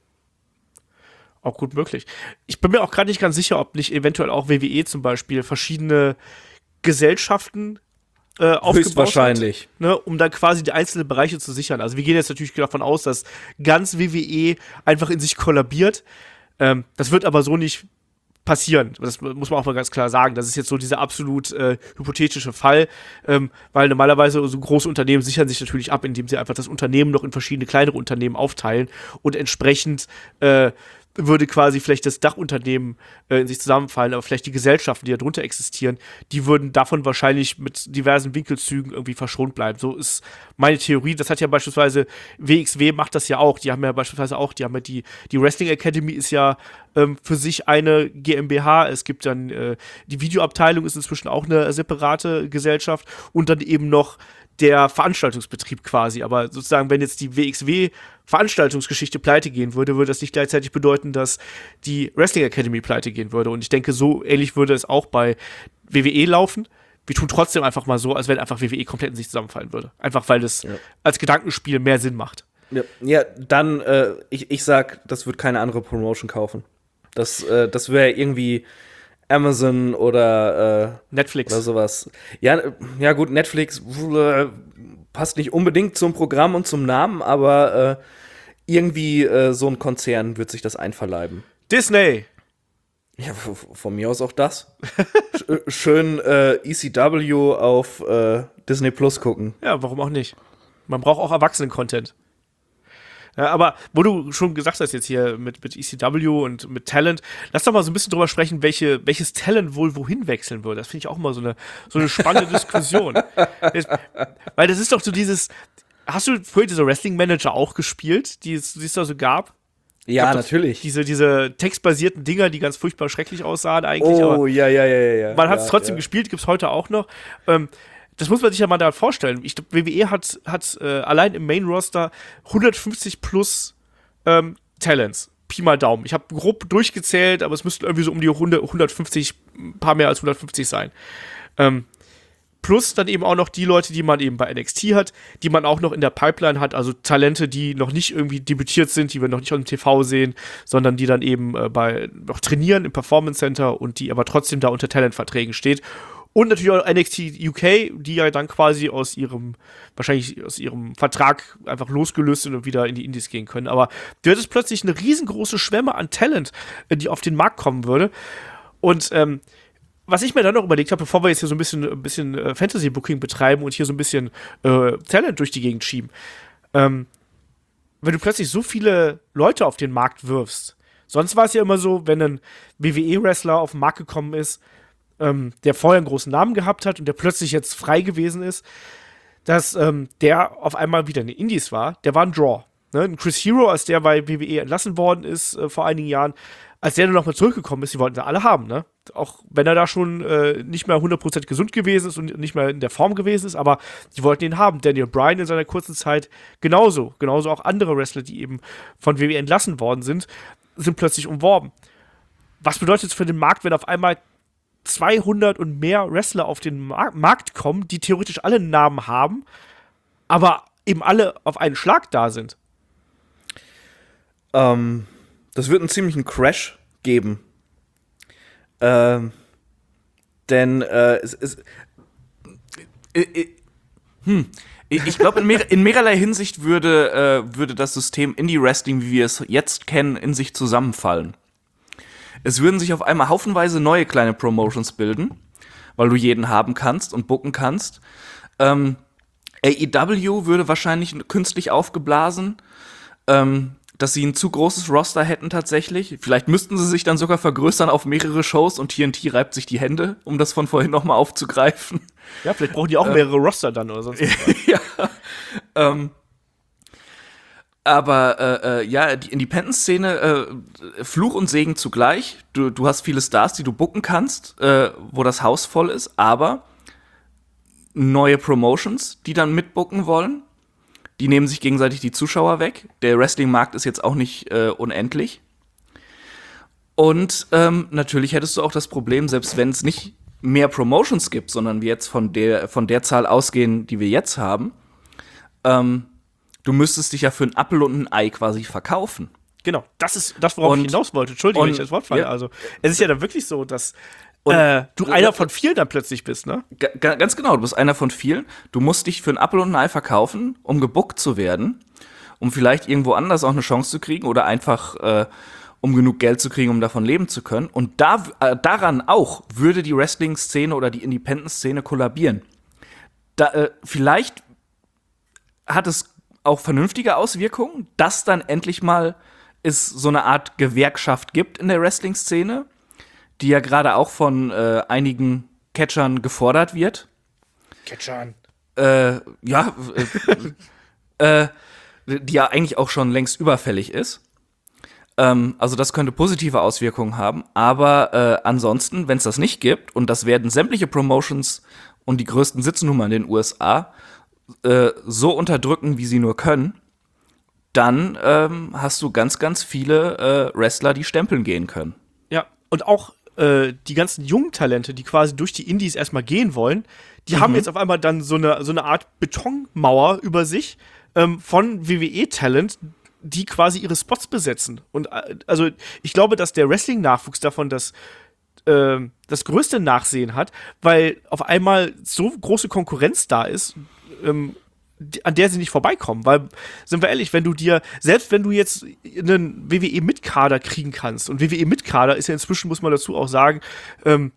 Auch gut möglich. Ich bin mir auch gerade nicht ganz sicher, ob nicht eventuell auch W W E zum Beispiel verschiedene Gesellschaften äh, aufgebaut Höchstwahrscheinlich. hat, ne, um dann quasi die einzelnen Bereiche zu sichern. Also wir gehen jetzt natürlich davon aus, dass ganz W W E einfach in sich kollabiert. Ähm, das wird aber so nicht passieren. Das muss man auch mal ganz klar sagen. Das ist jetzt so dieser absolut äh, hypothetische Fall, ähm, weil normalerweise so große Unternehmen sichern sich natürlich ab, indem sie einfach das Unternehmen noch in verschiedene kleinere Unternehmen aufteilen, und entsprechend äh, würde quasi vielleicht das Dachunternehmen äh, in sich zusammenfallen, aber vielleicht die Gesellschaften, die darunter existieren, die würden davon wahrscheinlich mit diversen Winkelzügen irgendwie verschont bleiben. So ist meine Theorie. Das hat ja beispielsweise W X W macht das ja auch. Die haben ja beispielsweise auch, die haben ja die, die Wrestling Academy ist ja ähm, für sich eine GmbH. Es gibt dann äh, die Videoabteilung ist inzwischen auch eine separate Gesellschaft, und dann eben noch der Veranstaltungsbetrieb quasi. Aber sozusagen, wenn jetzt die W X W-Veranstaltungsgeschichte pleite gehen würde, würde das nicht gleichzeitig bedeuten, dass die Wrestling Academy pleite gehen würde. Und ich denke, so ähnlich würde es auch bei W W E laufen. Wir tun trotzdem einfach mal so, als wenn einfach W W E komplett in sich zusammenfallen würde. Einfach, weil das ja. als Gedankenspiel mehr Sinn macht. Ja, ja dann, äh, ich, ich sag, das wird keine andere Promotion kaufen. Das, äh, das wäre irgendwie Amazon oder äh, Netflix oder sowas. Ja, ja gut, Netflix äh, passt nicht unbedingt zum Programm und zum Namen, aber äh, irgendwie äh, so ein Konzern wird sich das einverleiben. Disney. Ja, von mir aus auch das. Sch- schön äh, E C W auf äh, Disney Plus gucken. Ja, warum auch nicht? Man braucht auch Erwachsenen-Content. Ja, aber wo du schon gesagt hast jetzt hier mit, mit E C W und mit Talent, lass doch mal so ein bisschen drüber sprechen, welche, welches Talent wohl wohin wechseln würde. Das finde ich auch immer so eine, so eine spannende Diskussion. Das, weil das ist doch so dieses, hast du vorher diese Wrestling-Manager auch gespielt, die es, die es da so gab? Ja, natürlich. Diese, diese textbasierten Dinger, die ganz furchtbar schrecklich aussahen eigentlich. Oh, aber ja, ja, ja, ja. man hat es ja, trotzdem ja. gespielt, gibt es heute auch noch. Ähm, Das muss man sich ja mal da vorstellen. Ich glaube, W W E hat, hat äh, allein im Main-Roster hundertfünfzig plus ähm, Talents. Pi mal Daumen. Ich habe grob durchgezählt, aber es müssten irgendwie so um die hundert, hundertfünfzig, ein paar mehr als hundertfünfzig sein. Ähm, plus dann eben auch noch die Leute, die man eben bei N X T hat, die man auch noch in der Pipeline hat, also Talente, die noch nicht irgendwie debütiert sind, die wir noch nicht auf dem T V sehen, sondern die dann eben äh, bei noch trainieren im Performance Center und die aber trotzdem da unter Talentverträgen steht. Und natürlich auch N X T U K, die ja dann quasi aus ihrem, wahrscheinlich aus ihrem Vertrag einfach losgelöst sind und wieder in die Indies gehen können. Aber du hättest plötzlich eine riesengroße Schwemme an Talent, die auf den Markt kommen würde. Und ähm, was ich mir dann noch überlegt habe, bevor wir jetzt hier so ein bisschen, ein bisschen äh, Fantasy-Booking betreiben und hier so ein bisschen äh, Talent durch die Gegend schieben, ähm, wenn du plötzlich so viele Leute auf den Markt wirfst, sonst war es ja immer so, wenn ein W W E-Wrestler auf den Markt gekommen ist, ähm, der vorher einen großen Namen gehabt hat und der plötzlich jetzt frei gewesen ist, dass ähm, der auf einmal wieder in den Indies war, der war ein Draw. Ne? Ein Chris Hero, als der bei W W E entlassen worden ist äh, vor einigen Jahren, als der dann nochmal zurückgekommen ist, die wollten sie alle haben, ne? Auch wenn er da schon äh, nicht mehr hundert Prozent gesund gewesen ist und nicht mehr in der Form gewesen ist, aber die wollten ihn haben. Daniel Bryan in seiner kurzen Zeit genauso. Genauso auch andere Wrestler, die eben von W W E entlassen worden sind, sind plötzlich umworben. Was bedeutet es für den Markt, wenn auf einmal zweihundert und mehr Wrestler auf den Mar- Markt kommen, die theoretisch alle einen Namen haben, aber eben alle auf einen Schlag da sind? Ähm, das wird einen ziemlichen Crash geben. Ähm, Denn äh, es ist. Äh, äh, hm. Ich glaube, in, mehr, in mehrerlei Hinsicht würde, äh, würde das System Indie-Wrestling, wie wir es jetzt kennen, in sich zusammenfallen. Es würden sich auf einmal haufenweise neue kleine Promotions bilden, weil du jeden haben kannst und booken kannst. Ähm, A E W würde wahrscheinlich künstlich aufgeblasen, ähm, dass sie ein zu großes Roster hätten tatsächlich. Vielleicht müssten sie sich dann sogar vergrößern auf mehrere Shows und T N T reibt sich die Hände, um das von vorhin noch mal aufzugreifen. Ja, vielleicht brauchen die auch mehrere ähm, Roster dann oder sonst was. Ja. Ähm, aber äh, äh, ja, die Independent-Szene, äh, Fluch und Segen zugleich. Du, du hast viele Stars, die du booken kannst, äh, wo das Haus voll ist, aber neue Promotions, die dann mitbooken wollen. Die nehmen sich gegenseitig die Zuschauer weg. Der Wrestling-Markt ist jetzt auch nicht äh, unendlich. Und ähm, natürlich hättest du auch das Problem, selbst wenn es nicht mehr Promotions gibt, sondern wir jetzt von der, von der Zahl ausgehen, die wir jetzt haben, ähm, du müsstest dich ja für ein Apfel und ein Ei quasi verkaufen. Genau, das ist das, worauf und, ich hinaus wollte. Entschuldige, wenn ich das Wort falle. Ja. Also, es ist ja dann wirklich so, dass Und, äh, du einer von vielen dann plötzlich bist, ne? G- ganz genau, du bist einer von vielen. Du musst dich für einen Apfel und ein Ei verkaufen, um gebuckt zu werden, um vielleicht irgendwo anders auch eine Chance zu kriegen oder einfach äh, um genug Geld zu kriegen, um davon leben zu können. Und da, äh, daran auch würde die Wrestling-Szene oder die Independent-Szene kollabieren. Da, äh, vielleicht hat es auch vernünftige Auswirkungen, dass dann endlich mal es so eine Art Gewerkschaft gibt in der Wrestling-Szene, die ja gerade auch von äh, einigen Catchern gefordert wird. Catchern. Äh, ja, äh, äh, die ja eigentlich auch schon längst überfällig ist. Ähm, also das könnte positive Auswirkungen haben. Aber äh, ansonsten, wenn es das nicht gibt, und das werden sämtliche Promotions und die größten Sitznummern in den U S A äh, so unterdrücken, wie sie nur können, dann ähm, hast du ganz, ganz viele äh, Wrestler, die stempeln gehen können. Ja, und auch äh, die ganzen jungen Talente, die quasi durch die Indies erstmal gehen wollen, die mhm. haben jetzt auf einmal dann so eine, so eine Art Betonmauer über sich ähm, von W W E-Talent, die quasi ihre Spots besetzen. Und äh, also ich glaube, dass der Wrestling-Nachwuchs davon das, äh, das größte Nachsehen hat, weil auf einmal so große Konkurrenz da ist, ähm, an der sie nicht vorbeikommen, weil, sind wir ehrlich, wenn du dir, selbst wenn du jetzt einen W W E-Mitkader kriegen kannst, und W W E-Mitkader ist ja inzwischen, muss man dazu auch sagen, ähm,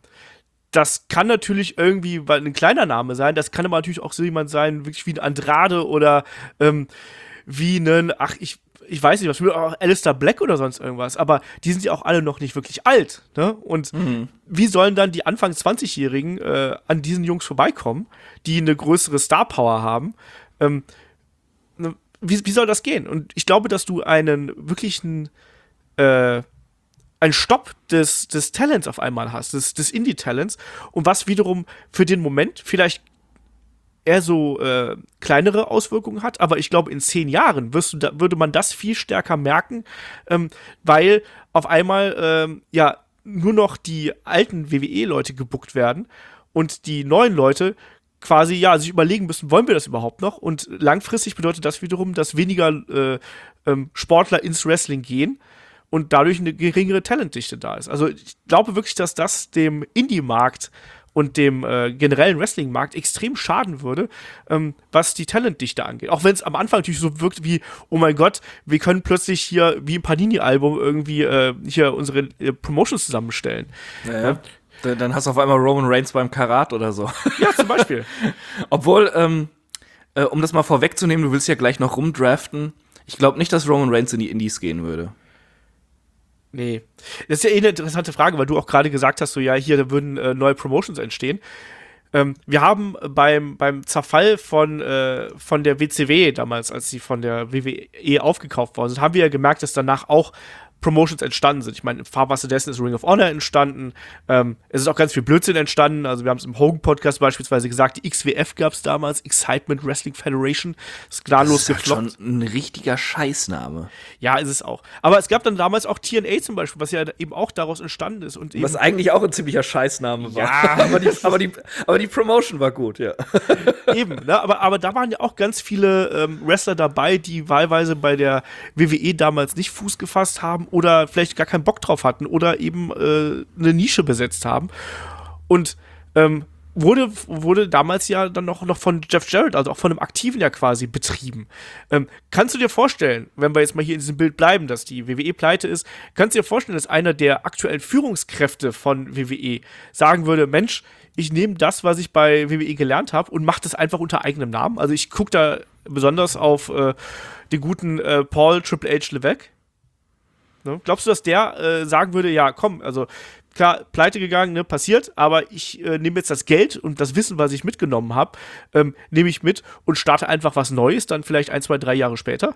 das kann natürlich irgendwie ein kleiner Name sein, das kann aber natürlich auch so jemand sein, wirklich wie ein Andrade oder ähm, wie ein, ach, ich, ich weiß nicht, was, auch Alistair Black oder sonst irgendwas, aber die sind ja auch alle noch nicht wirklich alt, ne? Und mhm. wie sollen dann die Anfang zwanzigjährigen äh, an diesen Jungs vorbeikommen, die eine größere Star-Power haben? Ähm, wie, wie soll das gehen? Und ich glaube, dass du einen wirklichen äh, einen Stopp des, des Talents auf einmal hast, des, des Indie-Talents, und was wiederum für den Moment vielleicht eher so äh, kleinere Auswirkungen hat, aber ich glaube, in zehn Jahren wirst du da, würde man das viel stärker merken, ähm, weil auf einmal ähm, ja nur noch die alten W W E-Leute gebuckt werden und die neuen Leute quasi, ja, sich überlegen müssen, wollen wir das überhaupt noch? Und langfristig bedeutet das wiederum, dass weniger äh, ähm, Sportler ins Wrestling gehen und dadurch eine geringere Talentdichte da ist. Also ich glaube wirklich, dass das dem Indie-Markt und dem äh, generellen Wrestling-Markt extrem schaden würde, ähm, was die Talentdichte angeht. Auch wenn es am Anfang natürlich so wirkt wie, oh mein Gott, wir können plötzlich hier wie im Panini-Album irgendwie äh, hier unsere äh, Promotions zusammenstellen. Naja. Ja. Dann hast du auf einmal Roman Reigns beim Karat oder so. Ja, zum Beispiel. Obwohl, ähm, äh, um das mal vorwegzunehmen, du willst ja gleich noch rumdraften. Ich glaube nicht, dass Roman Reigns in die Indies gehen würde. Nee. Das ist ja eh eine interessante Frage, weil du auch gerade gesagt hast, so ja, hier da würden äh, neue Promotions entstehen. Ähm, wir haben beim, beim Zerfall von, äh, von der W C W damals, als sie von der W W E aufgekauft worden sind, haben wir ja gemerkt, dass danach auch Promotions entstanden sind. Ich meine, im Fahrwasser dessen ist Ring of Honor entstanden. Ähm, es ist auch ganz viel Blödsinn entstanden. Also wir haben es im Hogan-Podcast beispielsweise gesagt, die X W F gab es damals, Excitement Wrestling Federation. Das ist gnadenlos gefloppt. Das ist schon ein richtiger Scheißname. Ja, ist es auch. Aber es gab dann damals auch T N A zum Beispiel, was ja eben auch daraus entstanden ist. Und eben was eigentlich auch ein ziemlicher Scheißname war. Ja. aber, die, aber, die, aber die Promotion war gut, ja. Eben, ne? aber, aber da waren ja auch ganz viele ähm, Wrestler dabei, die wahlweise bei der W W E damals nicht Fuß gefasst haben oder vielleicht gar keinen Bock drauf hatten oder eben äh, eine Nische besetzt haben. Und ähm, wurde, wurde damals ja dann noch, noch von Jeff Jarrett, also auch von einem Aktiven ja quasi betrieben. Ähm, kannst du dir vorstellen, wenn wir jetzt mal hier in diesem Bild bleiben, dass die W W E pleite ist, kannst du dir vorstellen, dass einer der aktuellen Führungskräfte von W W E sagen würde, Mensch, ich nehme das, was ich bei W W E gelernt habe und mache das einfach unter eigenem Namen. Also ich gucke da besonders auf äh, den guten äh, Paul Triple H Levesque. Ne? Glaubst du, dass der äh, sagen würde, ja komm, also klar, pleite gegangen, ne, passiert, aber ich äh, nehme jetzt das Geld und das Wissen, was ich mitgenommen habe, ähm, nehme ich mit und starte einfach was Neues, dann vielleicht ein, zwei, drei Jahre später?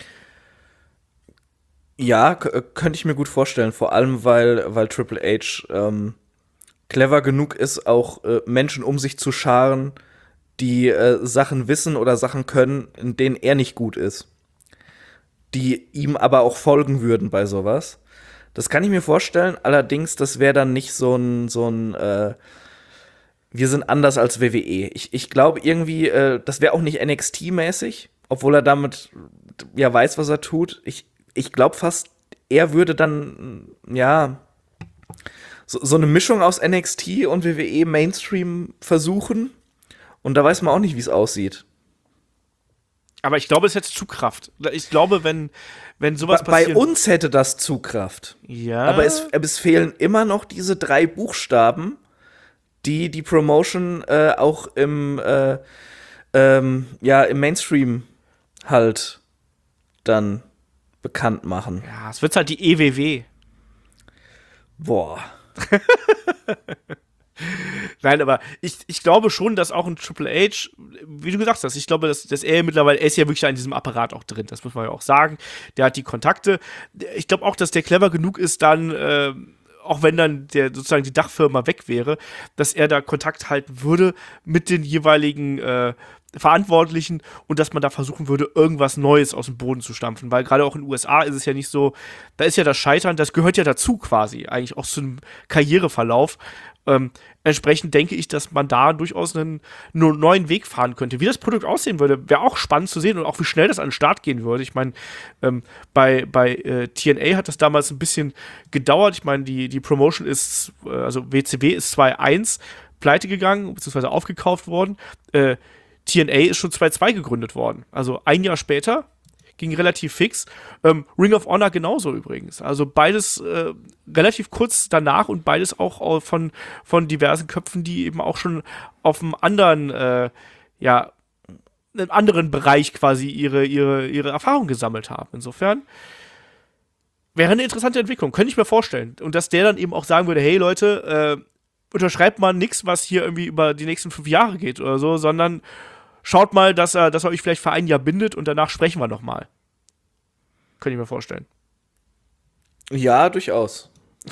Ja, k- könnte ich mir gut vorstellen, vor allem, weil, weil Triple H ähm, clever genug ist, auch äh, Menschen um sich zu scharen, die äh, Sachen wissen oder Sachen können, in denen er nicht gut ist. Die ihm aber auch folgen würden bei sowas. Das kann ich mir vorstellen, allerdings, das wäre dann nicht so ein, so ein äh, wir sind anders als W W E. Ich, ich glaube irgendwie, äh, das wäre auch nicht N X T-mäßig, obwohl er damit ja weiß, was er tut. Ich, ich glaube fast, er würde dann, ja, so, so eine Mischung aus N X T und W W E Mainstream versuchen. Und da weiß man auch nicht, wie es aussieht. Aber ich glaube, es hätte Zugkraft. Ich glaube, wenn, wenn sowas Bei, passiert. bei uns hätte das Zugkraft. Ja. Aber es, es fehlen immer noch diese drei Buchstaben, die die Promotion äh, auch im, äh, ähm, ja, im Mainstream halt dann bekannt machen. Ja, es wird halt die E W W. Boah. Nein, aber ich, ich glaube schon, dass auch ein Triple H, wie du gesagt hast, ich glaube, dass, dass er mittlerweile, er ist ja wirklich in diesem Apparat auch drin, das muss man ja auch sagen. Der hat die Kontakte. Ich glaube auch, dass der clever genug ist, dann, äh, auch wenn dann der sozusagen die Dachfirma weg wäre, dass er da Kontakt halten würde mit den jeweiligen äh, Verantwortlichen und dass man da versuchen würde, irgendwas Neues aus dem Boden zu stampfen. Weil gerade auch in den U S A ist es ja nicht so, da ist ja das Scheitern, das gehört ja dazu quasi, eigentlich auch zu einem Karriereverlauf. Ähm, entsprechend denke ich, dass man da durchaus einen, einen neuen Weg fahren könnte. Wie das Produkt aussehen würde, wäre auch spannend zu sehen und auch wie schnell das an den Start gehen würde. Ich meine, ähm, bei, bei äh, T N A hat das damals ein bisschen gedauert. Ich meine, die, die Promotion ist, äh, also W C W ist zwei eins pleite gegangen, beziehungsweise aufgekauft worden. Äh, T N A ist schon zwei zwei gegründet worden. Also ein Jahr später. Ging relativ fix. Ähm, Ring of Honor genauso übrigens. Also beides äh, relativ kurz danach und beides auch von, von diversen Köpfen, die eben auch schon auf einem anderen, äh, ja, einem anderen Bereich quasi ihre, ihre, ihre Erfahrung gesammelt haben. Insofern wäre eine interessante Entwicklung, könnte ich mir vorstellen. Und dass der dann eben auch sagen würde, hey Leute, äh, unterschreibt mal nichts, was hier irgendwie über die nächsten fünf Jahre geht oder so, sondern schaut mal, dass er, dass er euch vielleicht für ein Jahr bindet und danach sprechen wir noch mal. Könnte ich mir vorstellen. Ja, durchaus.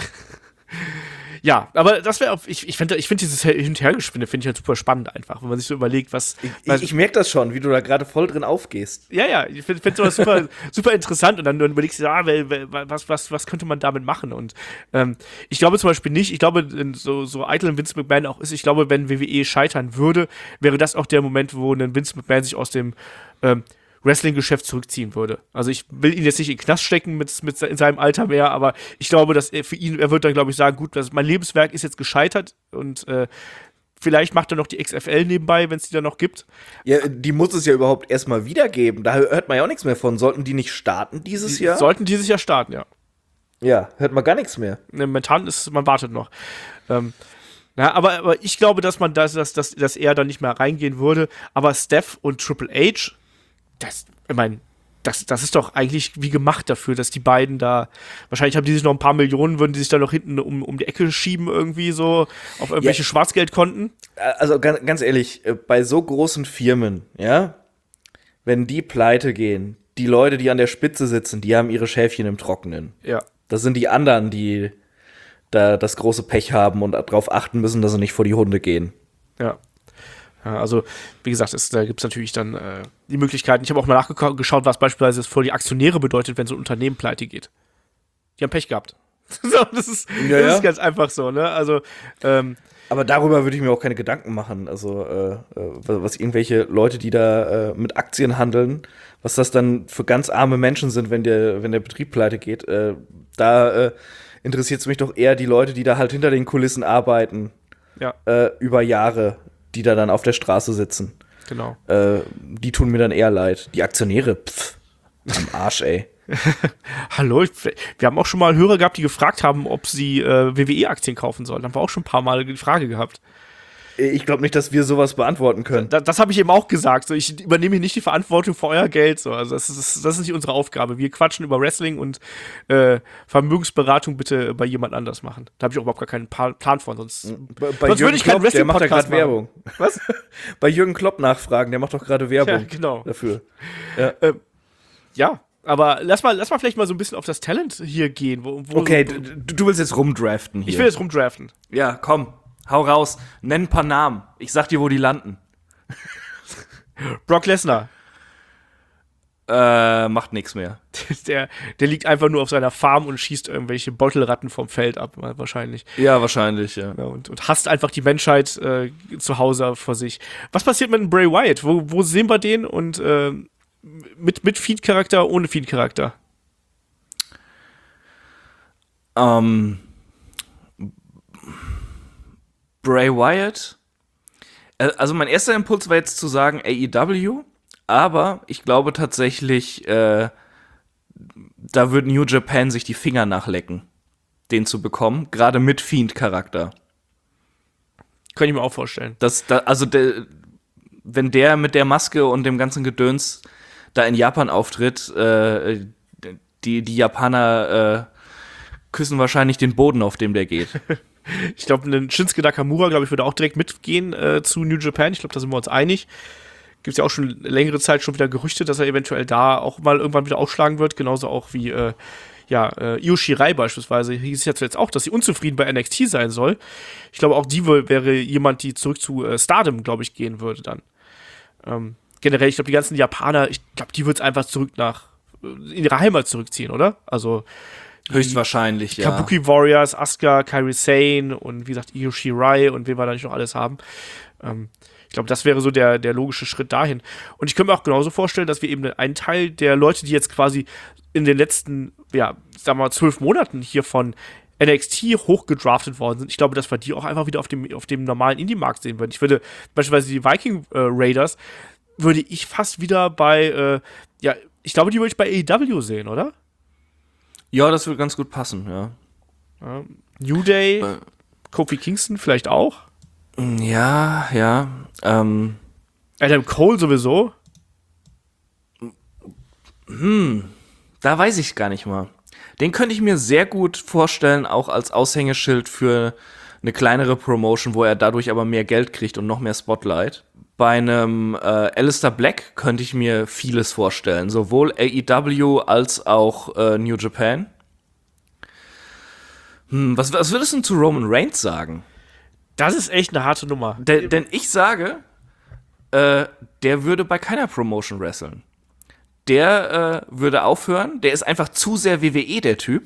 Ja, aber das wäre, ich, ich finde ich find dieses Hin- und Hergespinne finde ich halt super spannend einfach, wenn man sich so überlegt, was. Ich, was, ich, ich merke das schon, wie du da gerade voll drin aufgehst. ja, ja, ich finde find sowas super, super interessant und dann, dann überlegst du, ja, wel- wel- was, was, was könnte man damit machen? Und ähm, ich glaube zum Beispiel nicht, ich glaube, so, so eitel ein Vince McMahon auch ist, ich glaube, wenn W W E scheitern würde, wäre das auch der Moment, wo ein Vince McMahon sich aus dem ähm, Wrestling-Geschäft zurückziehen würde. Also ich will ihn jetzt nicht in den Knast stecken mit, mit in seinem Alter mehr, aber ich glaube, dass er für ihn, er wird dann, glaube ich, sagen, gut, das, mein Lebenswerk ist jetzt gescheitert und äh, vielleicht macht er noch die X F L nebenbei, wenn es die dann noch gibt. Ja, die muss es ja überhaupt erstmal wiedergeben. Da hört man ja auch nichts mehr von. Sollten die nicht starten dieses Die Jahr? sollten dieses Jahr starten, ja. Ja, hört man gar nichts mehr. Momentan ist, man wartet noch. Ähm, na, aber, aber ich glaube, dass man das, dass, dass, dass er da nicht mehr reingehen würde. Aber Steph und Triple H, das, ich meine, das, das ist doch eigentlich wie gemacht dafür, dass die beiden da, wahrscheinlich haben die sich noch ein paar Millionen, würden die sich da noch hinten um, um die Ecke schieben irgendwie so auf irgendwelche Ja. Schwarzgeldkonten. Also ganz, ganz ehrlich, äh, bei so großen Firmen, ja, wenn die pleite gehen, die Leute, die an der Spitze sitzen, die haben ihre Schäfchen im Trockenen. Ja. Das sind die anderen, die da das große Pech haben und darauf achten müssen, dass sie nicht vor die Hunde gehen. Ja. Ja, also, wie gesagt, es, da gibt es natürlich dann äh, die Möglichkeiten. Ich habe auch mal nachgeschaut, was beispielsweise für die Aktionäre bedeutet, wenn so ein Unternehmen pleite geht. Die haben Pech gehabt. so, das ist, Ja, das ja. ist ganz einfach so, ne? Also, ähm, Aber darüber würde ich mir auch keine Gedanken machen. Also, äh, äh, was irgendwelche Leute, die da äh, mit Aktien handeln, was das dann für ganz arme Menschen sind, wenn der, wenn der Betrieb pleite geht, äh, da äh, interessiert es mich doch eher die Leute, die da halt hinter den Kulissen arbeiten Ja. äh, über Jahre, die da dann auf der Straße sitzen. Genau. Äh, die tun mir dann eher leid. Die Aktionäre, pff, am Arsch, ey. Hallo, ich, wir haben auch schon mal Hörer gehabt, die gefragt haben, ob sie äh, W W E-Aktien kaufen sollen. Haben wir auch schon ein paar Mal die Frage gehabt. Ich glaube nicht, dass wir sowas beantworten können. Da, das habe ich eben auch gesagt. So, ich übernehme hier nicht die Verantwortung für euer Geld. So. Also das ist, das ist nicht unsere Aufgabe. Wir quatschen über Wrestling und äh, Vermögensberatung bitte bei jemand anders machen. Da habe ich auch überhaupt gar keinen pa- Plan von. Sonst, Bei, bei sonst würde ich keinen Klopp, der macht ja Wrestling-Podcast gerade Werbung. Was? Bei Jürgen Klopp nachfragen, der macht doch gerade Werbung Ja, genau. dafür. Ja, aber lass mal, lass mal vielleicht mal so ein bisschen auf das Talent hier gehen. Wo, wo Okay, so, du, du willst jetzt rumdraften hier. ich will jetzt rumdraften. Ja, komm, hau raus. Nenn ein paar Namen. Ich sag dir, wo die landen. Brock Lesnar. Äh, macht nichts mehr. Der, der liegt einfach nur auf seiner Farm und schießt irgendwelche Beutelratten vom Feld ab, wahrscheinlich. Ja, wahrscheinlich, ja. Ja, und, und hasst einfach die Menschheit äh, zu Hause vor sich. Was passiert mit dem Bray Wyatt? Wo, wo sehen wir den? Und äh, mit, mit Fiend-Charakter, ohne Fiend-Charakter? Ähm, Bray Wyatt. Äh, Also mein erster Impuls war jetzt zu sagen A E W, aber ich glaube tatsächlich, äh, da wird New Japan sich die Finger nachlecken, den zu bekommen, gerade mit Fiend-Charakter. Könnte ich mir auch vorstellen. Das, da, also der, wenn der mit der Maske und dem ganzen Gedöns da in Japan auftritt, äh, die, die Japaner äh, küssen wahrscheinlich den Boden, auf dem der geht. Ich glaube, ein Shinsuke Nakamura, glaube ich, würde auch direkt mitgehen äh, zu New Japan. Ich glaube, da sind wir uns einig. Gibt es ja auch schon längere Zeit schon wieder Gerüchte, dass er eventuell da auch mal irgendwann wieder ausschlagen wird. Genauso auch wie äh, ja, äh, Io Shirai beispielsweise. Hieß es ja zuletzt auch, dass sie unzufrieden bei N X T sein soll. Ich glaube, auch die w- wäre jemand, die zurück zu äh, Stardom, glaube ich, gehen würde dann. Ähm, generell, ich glaube, die ganzen Japaner, ich glaube, die wird es einfach zurück nach, äh, in ihre Heimat zurückziehen, oder? Also Höchstwahrscheinlich, ja. Kabuki Warriors, Asuka, Kairi Sane und wie gesagt Io Shirai und wen wir da nicht noch alles haben. Ähm, ich glaube, das wäre so der, der logische Schritt dahin. Und ich könnte mir auch genauso vorstellen, dass wir eben einen Teil der Leute, die jetzt quasi in den letzten, ja, sagen wir mal, zwölf Monaten hier von N X T hochgedraftet worden sind, ich glaube, dass wir die auch einfach wieder auf dem, auf dem normalen Indie-Markt sehen würden. Ich würde beispielsweise die Viking äh, Raiders, würde ich fast wieder bei, äh, ja, ich glaube, die würde ich bei A E W sehen, oder? Ja, das wird ganz gut passen, ja. Ja. New Day, Äh. Kofi Kingston vielleicht auch. Ja, ja. Ähm, Adam Cole sowieso. da weiß ich gar nicht mal. Den könnte ich mir sehr gut vorstellen, auch als Aushängeschild für eine kleinere Promotion, wo er dadurch aber mehr Geld kriegt und noch mehr Spotlight. Bei einem äh, Aleister Black könnte ich mir vieles vorstellen, sowohl A E W als auch äh, New Japan. Hm, was, was würdest du denn zu Roman Reigns sagen? Das ist echt eine harte Nummer. Denn, denn ich sage, äh, der würde bei keiner Promotion wresteln. Der äh, würde aufhören. Der ist einfach zu sehr W W E, der Typ.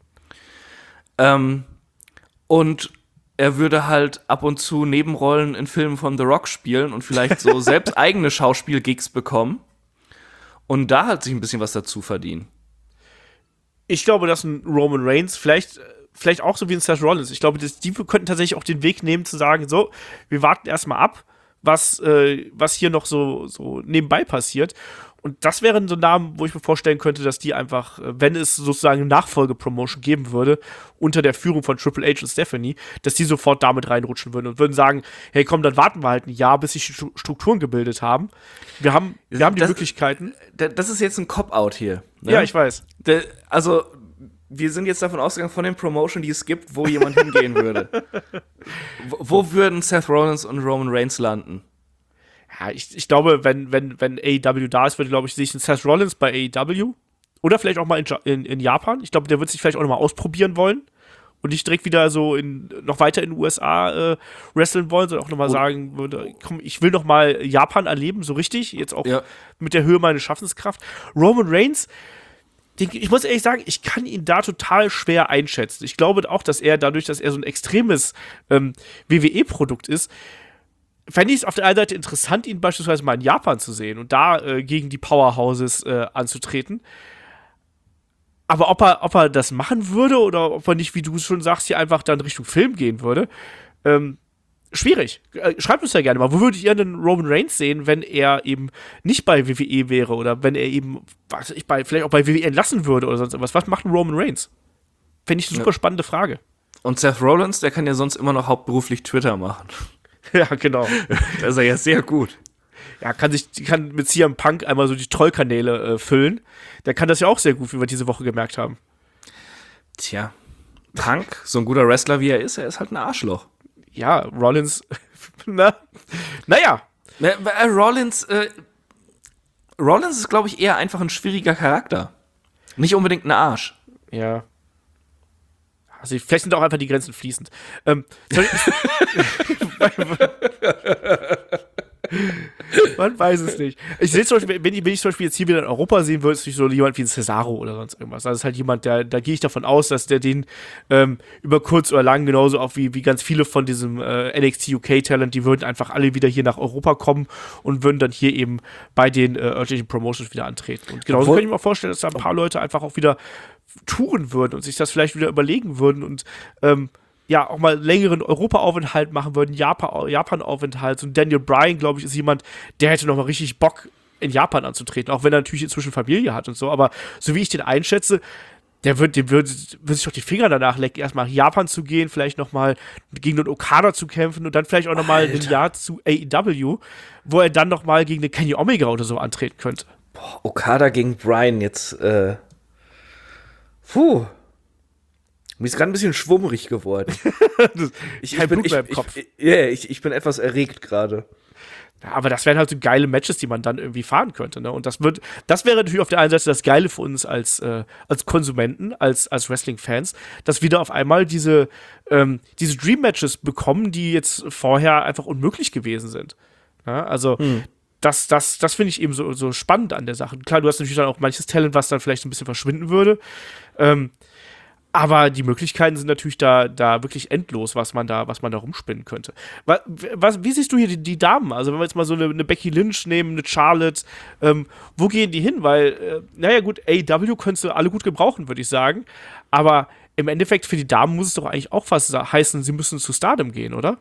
Ähm, und er würde halt ab und zu Nebenrollen in Filmen von The Rock spielen und vielleicht so selbst eigene Schauspielgigs bekommen. Und da halt sich ein bisschen was dazu verdienen. Ich glaube, dass ein Roman Reigns vielleicht, vielleicht auch so wie ein Seth Rollins, ich glaube, dass die könnten tatsächlich auch den Weg nehmen, zu sagen, so, wir warten erstmal ab, was, äh, was hier noch so, so nebenbei passiert. Und das wären so Namen, wo ich mir vorstellen könnte, dass die einfach, äh, wenn es sozusagen eine Nachfolge-Promotion geben würde, unter der Führung von Triple H und Stephanie, dass die sofort damit reinrutschen würden und würden sagen, hey komm, dann warten wir halt ein Jahr, bis sich die Stru- Strukturen gebildet haben. Wir haben, wir haben die Das- Möglichkeiten. Das ist jetzt ein Cop-Out hier. Ne? Ja, ich weiß. Der, also, wir sind jetzt davon ausgegangen, von den Promotion, die es gibt, wo jemand hingehen würde. Wo, wo würden Seth Rollins und Roman Reigns landen? Ja, ich, ich glaube, wenn, wenn, wenn A E W da ist, würde, glaube ich, sich ein Seth Rollins bei A E W oder vielleicht auch mal in, Ja- in, in Japan. Ich glaube, der wird sich vielleicht auch noch mal ausprobieren wollen und nicht direkt wieder so in, noch weiter in den U S A äh, wresteln wollen, sondern auch noch mal Und- sagen würde, komm, ich will noch mal Japan erleben, so richtig, jetzt auch Ja. mit der Höhe meiner Schaffenskraft. Roman Reigns, den, ich muss ehrlich sagen, ich kann ihn da total schwer einschätzen. Ich glaube auch, dass er dadurch, dass er so ein extremes ähm, W W E-Produkt ist, fände ich es auf der einen Seite interessant, ihn beispielsweise mal in Japan zu sehen und da äh, gegen die Powerhouses äh, anzutreten. Aber ob er, ob er das machen würde oder ob er nicht, wie du schon sagst, hier einfach dann Richtung Film gehen würde, ähm, schwierig. Äh, Schreibt uns ja gerne mal, wo würdet ihr denn Roman Reigns sehen, wenn er eben nicht bei W W E wäre oder wenn er eben, was weiß ich, bei, vielleicht auch bei W W E entlassen würde oder sonst irgendwas. Was macht ein Roman Reigns? Fände ich eine super spannende Frage. Und Seth Rollins, der kann ja sonst immer noch hauptberuflich Twitter machen. Ja, genau. Da ist er ja sehr gut. Ja, kann sich, kann mit C M Punk einmal so die Trollkanäle äh, füllen. Der kann das ja auch sehr gut, wie wir diese Woche gemerkt haben. Tja, Punk, so ein guter Wrestler wie er ist, er ist halt ein Arschloch. Ja, Rollins, na, naja. Äh, Rollins, äh, Rollins ist, glaube ich, eher einfach ein schwieriger Charakter. Nicht unbedingt ein Arsch. Ja. Also vielleicht sind auch einfach die Grenzen fließend. Ähm, soll ich, man weiß es nicht. Ich sehe zum Beispiel, wenn ich, wenn ich zum Beispiel jetzt hier wieder in Europa sehen würde, ist es so jemand wie ein Cesaro oder sonst irgendwas. Das ist halt jemand, der, da gehe ich davon aus, dass der den ähm, über kurz oder lang, genauso auch wie, wie ganz viele von diesem äh, N X T U K-Talent, die würden einfach alle wieder hier nach Europa kommen und würden dann hier eben bei den äh, örtlichen Promotions wieder antreten. Und genauso Obwohl, kann ich mir auch vorstellen, dass da ein paar Leute einfach auch wieder touren würden und sich das vielleicht wieder überlegen würden und ähm, ja, auch mal längeren Europa-Aufenthalt machen würden, Japan- Japan-Aufenthalt. So Daniel Bryan, glaube ich, ist jemand, der hätte noch mal richtig Bock, in Japan anzutreten, auch wenn er natürlich inzwischen Familie hat und so, aber so wie ich den einschätze, der wird, dem wird, wird sich doch die Finger danach lecken, erstmal nach Japan zu gehen, vielleicht noch mal gegen den Okada zu kämpfen und dann vielleicht auch noch mal ein Jahr zu A E W, wo er dann noch mal gegen den Kenny Omega oder so antreten könnte. Boah, Okada gegen Bryan jetzt, äh Puh. Mir ist gerade ein bisschen schwummrig geworden. ich, ich, bin, ich, ich, ich, yeah, ich, ich bin etwas erregt gerade. Ja, aber das wären halt so geile Matches, die man dann irgendwie fahren könnte, ne? Und das wird, das wäre natürlich auf der einen Seite das Geile für uns als, äh, als Konsumenten, als, als Wrestling-Fans, dass wir da auf einmal diese, ähm, diese Dream-Matches bekommen, die jetzt vorher einfach unmöglich gewesen sind. Ja, also, hm. das, das, das finde ich eben so, so spannend an der Sache. Klar, du hast natürlich dann auch manches Talent, was dann vielleicht ein bisschen verschwinden würde. Ähm, aber die Möglichkeiten sind natürlich da, da wirklich endlos, was man da, was man da rumspinnen könnte. Was, was, wie siehst du hier die, die Damen? Also, wenn wir jetzt mal so eine, eine Becky Lynch nehmen, eine Charlotte, ähm, wo gehen die hin? Weil, äh, naja, gut, A E W könntest du alle gut gebrauchen, würde ich sagen. Aber im Endeffekt für die Damen muss es doch eigentlich auch was heißen, sie müssen zu Stardom gehen, oder?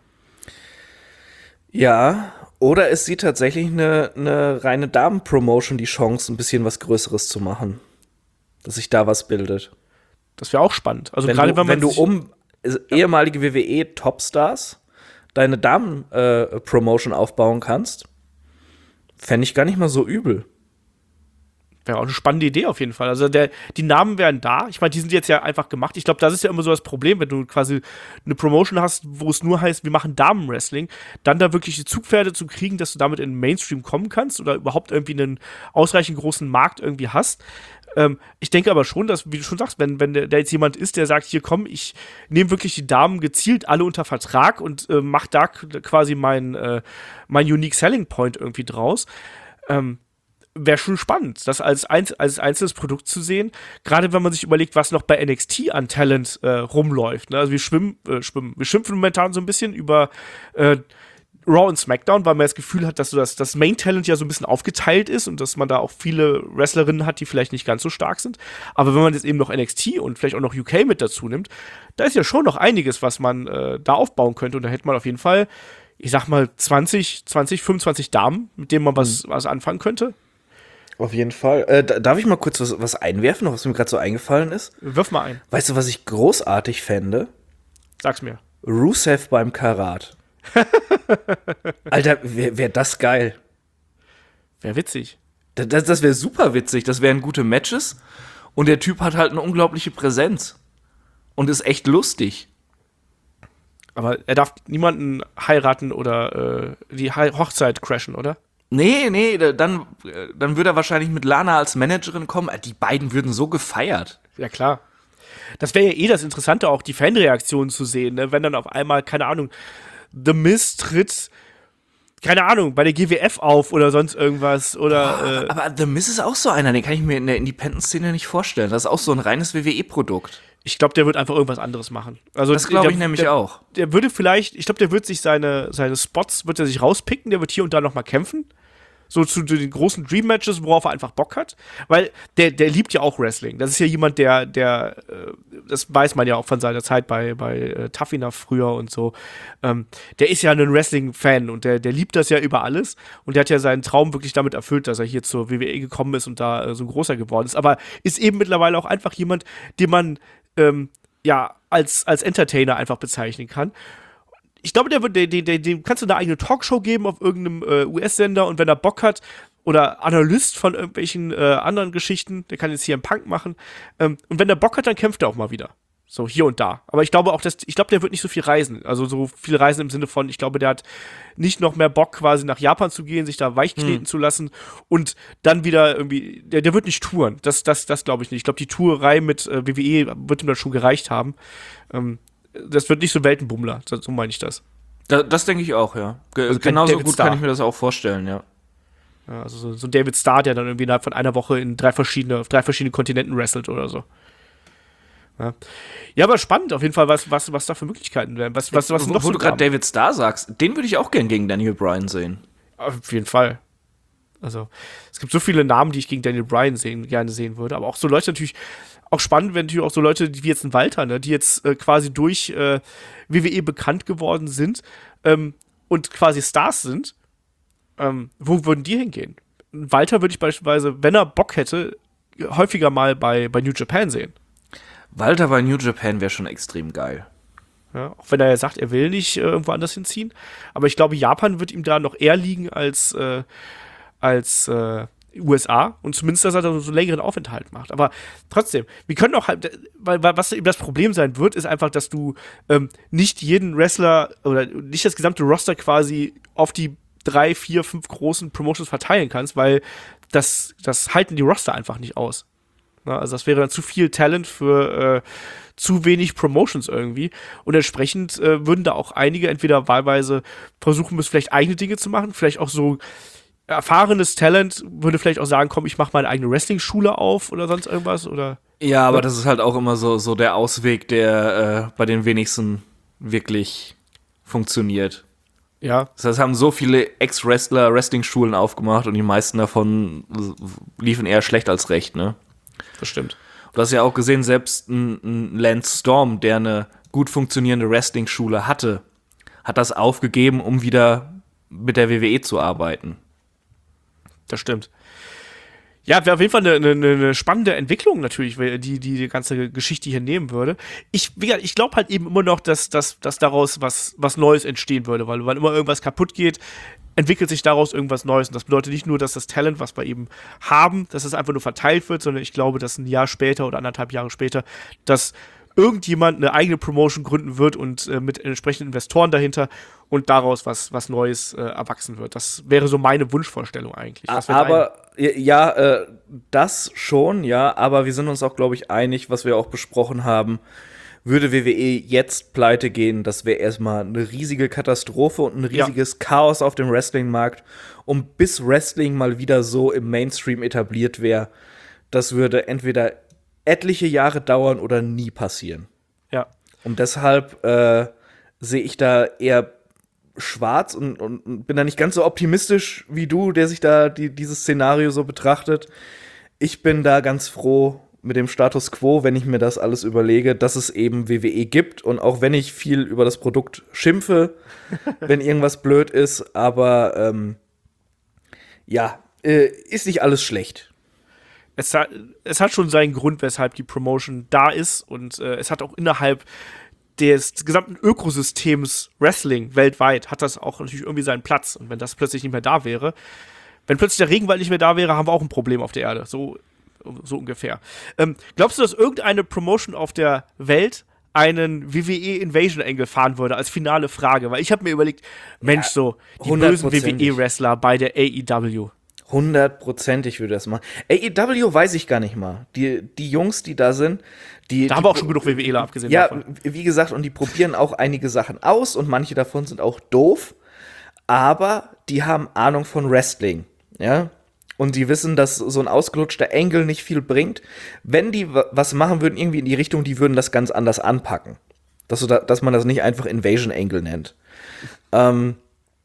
Ja, oder ist sie tatsächlich eine, eine reine Damen-Promotion die Chance, ein bisschen was Größeres zu machen? Dass sich da was bildet. Das wäre auch spannend. Also wenn gerade du, wenn man wenn du um ja. ehemalige W W E-Topstars deine Damen-Promotion äh, aufbauen kannst, fände ich gar nicht mal so übel. Wäre auch eine spannende Idee auf jeden Fall. Also der, die Namen wären da. Ich meine, die sind jetzt ja einfach gemacht. Ich glaube, das ist ja immer so das Problem, wenn du quasi eine Promotion hast, wo es nur heißt, wir machen Damen-Wrestling, dann da wirklich die Zugpferde zu kriegen, dass du damit in den Mainstream kommen kannst oder überhaupt irgendwie einen ausreichend großen Markt irgendwie hast. Ähm, ich denke aber schon, dass, wie du schon sagst, wenn, wenn der, der jetzt jemand ist, der sagt, hier komm, ich nehme wirklich die Damen gezielt alle unter Vertrag und äh, mach da quasi mein, äh, mein Unique Selling Point irgendwie draus, ähm, wäre schon spannend, das als, einz- als einzelnes Produkt zu sehen, gerade wenn man sich überlegt, was noch bei N X T an Talent äh, rumläuft. Ne? Also wir schwimmen, äh, schwimmen, wir schimpfen momentan so ein bisschen über äh, Raw und SmackDown, weil man das Gefühl hat, dass so das, das Main-Talent ja so ein bisschen aufgeteilt ist und dass man da auch viele Wrestlerinnen hat, die vielleicht nicht ganz so stark sind. Aber wenn man jetzt eben noch N X T und vielleicht auch noch U K mit dazu nimmt, da ist ja schon noch einiges, was man äh, da aufbauen könnte. Und da hätte man auf jeden Fall, ich sag mal, zwanzig, zwanzig, fünfundzwanzig Damen, mit denen man was, was anfangen könnte. Auf jeden Fall. Äh, darf ich mal kurz was, was einwerfen, was mir gerade so eingefallen ist? Wirf mal ein. Weißt du, was ich großartig fände? Sag's mir. Rusev beim Karat. Alter, wäre wär das geil. Wäre witzig. Das, das, das wäre super witzig. Das wären gute Matches. Und der Typ hat halt eine unglaubliche Präsenz. Und ist echt lustig. Aber er darf niemanden heiraten oder äh, die He- Hochzeit crashen, oder? Nee, nee, dann, dann würde er wahrscheinlich mit Lana als Managerin kommen. Die beiden würden so gefeiert. Ja, klar. Das wäre ja eh das Interessante, auch die Fanreaktionen zu sehen, ne? Wenn dann auf einmal, keine Ahnung, The Miz tritt, keine Ahnung, bei der G W F auf oder sonst irgendwas. Oder, Boah, äh, aber The Miz ist auch so einer, den kann ich mir in der Independent-Szene nicht vorstellen. Das ist auch so ein reines W W E-Produkt. Ich glaube, der wird einfach irgendwas anderes machen. Also, das glaube ich der, nämlich der, auch. Der würde vielleicht, ich glaube, der wird sich seine, seine Spots, wird er sich rauspicken, der wird hier und da noch mal kämpfen. so zu den großen Dream-Matches, worauf er einfach Bock hat, weil der, der liebt ja auch Wrestling. Das ist ja jemand, der, der, äh, das weiß man ja auch von seiner Zeit bei, bei äh, Tough Enough früher und so. Ähm, der ist ja ein Wrestling-Fan und der, der liebt das ja über alles und der hat ja seinen Traum wirklich damit erfüllt, dass er hier zur W W E gekommen ist und da äh, so großer geworden ist. Aber ist eben mittlerweile auch einfach jemand, den man ähm, ja als, als Entertainer einfach bezeichnen kann. Ich glaube, der wird, dem, dem, dem kannst du eine eigene Talkshow geben auf irgendeinem äh, U S-Sender und wenn er Bock hat oder Analyst von irgendwelchen äh, anderen Geschichten, der kann jetzt hier einen Punk machen ähm, und wenn er Bock hat, dann kämpft er auch mal wieder. So hier und da. Aber ich glaube auch, dass ich glaube, der wird nicht so viel reisen. Also so viel reisen im Sinne von, ich glaube, der hat nicht noch mehr Bock, quasi nach Japan zu gehen, sich da weichkneten hm. zu lassen und dann wieder irgendwie, der, der wird nicht touren. Das, das, das glaube ich nicht. Ich glaube, die Tourerei mit äh, W W E wird ihm dann schon gereicht haben. Ähm, Das wird nicht so ein Weltenbummler, so meine ich das. Da, das denke ich auch, ja. Ge- also genauso David gut Starr. kann ich mir das auch vorstellen, ja. Ja, also so, so ein David Starr, der dann irgendwie innerhalb von einer Woche in drei verschiedene, auf drei verschiedene Kontinenten wrestelt oder so. Ja, ja, aber spannend auf jeden Fall, was, was, was da für Möglichkeiten wären. Was, was, was Wo, noch wo so du gerade kam. David Starr sagst, den würde ich auch gern gegen Daniel Bryan sehen. Auf jeden Fall. Also, es gibt so viele Namen, die ich gegen Daniel Bryan sehen, gerne sehen würde, aber auch so Leute natürlich, auch spannend, wenn natürlich auch so Leute wie jetzt ein Walter, ne, die jetzt äh, quasi durch äh, W W E bekannt geworden sind ähm, und quasi Stars sind, ähm, wo würden die hingehen? Walter würde ich beispielsweise, wenn er Bock hätte, häufiger mal bei, bei New Japan sehen. Walter bei New Japan wäre schon extrem geil. Ja, auch wenn er ja sagt, er will nicht äh, irgendwo anders hinziehen. Aber ich glaube, Japan wird ihm da noch eher liegen als, äh, als äh, U S A. Und zumindest, dass er da so einen längeren Aufenthalt macht. Aber trotzdem, wir können auch halt, weil, weil was eben das Problem sein wird, ist einfach, dass du ähm, nicht jeden Wrestler oder nicht das gesamte Roster quasi auf die drei, vier, fünf großen Promotions verteilen kannst, weil das, das halten die Roster einfach nicht aus. Na, also das wäre dann zu viel Talent für äh, zu wenig Promotions irgendwie. Und entsprechend äh, würden da auch einige entweder wahlweise versuchen müssen, vielleicht eigene Dinge zu machen, vielleicht auch so erfahrenes Talent würde vielleicht auch sagen, komm, ich mache meine eigene Wrestling-Schule auf oder sonst irgendwas. Oder Ja, aber das ist halt auch immer so, so der Ausweg, der äh, bei den wenigsten wirklich funktioniert. ja, Das heißt, haben so viele Ex-Wrestler Wrestling-Schulen aufgemacht und die meisten davon liefen eher schlecht als recht, ne? das stimmt. Du hast ja auch gesehen, selbst ein, ein Lance Storm, der eine gut funktionierende Wrestling-Schule hatte, hat das aufgegeben, um wieder mit der W W E zu arbeiten. Das stimmt. Ja, wäre auf jeden Fall eine, eine, eine spannende Entwicklung natürlich, die, die die ganze Geschichte hier nehmen würde. Ich, wie gesagt, ich glaube halt eben immer noch, dass, dass, dass daraus was, was Neues entstehen würde, weil wann immer irgendwas kaputt geht, entwickelt sich daraus irgendwas Neues. Und das bedeutet nicht nur, dass das Talent, was wir eben haben, dass es einfach nur verteilt wird, sondern ich glaube, dass ein Jahr später oder anderthalb Jahre später, dass irgendjemand eine eigene Promotion gründen wird und äh, mit entsprechenden Investoren dahinter und daraus was, was Neues äh, erwachsen wird. Das wäre so meine Wunschvorstellung eigentlich. Was wäre Aber ja, äh, das schon, ja, aber wir sind uns auch, glaube ich, einig, was wir auch besprochen haben. Würde W W E jetzt pleite gehen, das wäre erstmal eine riesige Katastrophe und ein riesiges ja. Chaos auf dem Wrestling-Markt. Und bis Wrestling mal wieder so im Mainstream etabliert wäre, das würde entweder etliche Jahre dauern oder nie passieren. Ja. Und deshalb äh, sehe ich da eher schwarz und, und, und bin da nicht ganz so optimistisch wie du, der sich da die, dieses Szenario so betrachtet. Ich bin da ganz froh mit dem Status Quo, wenn ich mir das alles überlege, dass es eben W W E gibt. Und auch wenn ich viel über das Produkt schimpfe, wenn irgendwas blöd ist, aber ähm, ja, äh, ist nicht alles schlecht. Es hat, es hat schon seinen Grund, weshalb die Promotion da ist und äh, es hat auch innerhalb des gesamten Ökosystems Wrestling weltweit hat das auch natürlich irgendwie seinen Platz. Und wenn das plötzlich nicht mehr da wäre, wenn plötzlich der Regenwald nicht mehr da wäre, haben wir auch ein Problem auf der Erde. So, so ungefähr. Ähm, glaubst du, dass irgendeine Promotion auf der Welt einen W W E Invasion Angle fahren würde, als finale Frage? Weil ich habe mir überlegt, Mensch, ja, so, die bösen W W E-Wrestler bei der A E W. Hundertprozentig würde das machen. A E W weiß ich gar nicht mal. Die, die Jungs, die da sind, die. Da die haben wir auch schon genug WWEler abgesehen ja, davon. Ja, wie gesagt, und die probieren auch einige Sachen aus und manche davon sind auch doof, aber die haben Ahnung von Wrestling, ja. Und die wissen, dass so ein ausgelutschter Angle nicht viel bringt. Wenn die w- was machen würden, irgendwie in die Richtung, die würden das ganz anders anpacken. Dass, du da, dass man das nicht einfach Invasion Angle nennt. Ähm,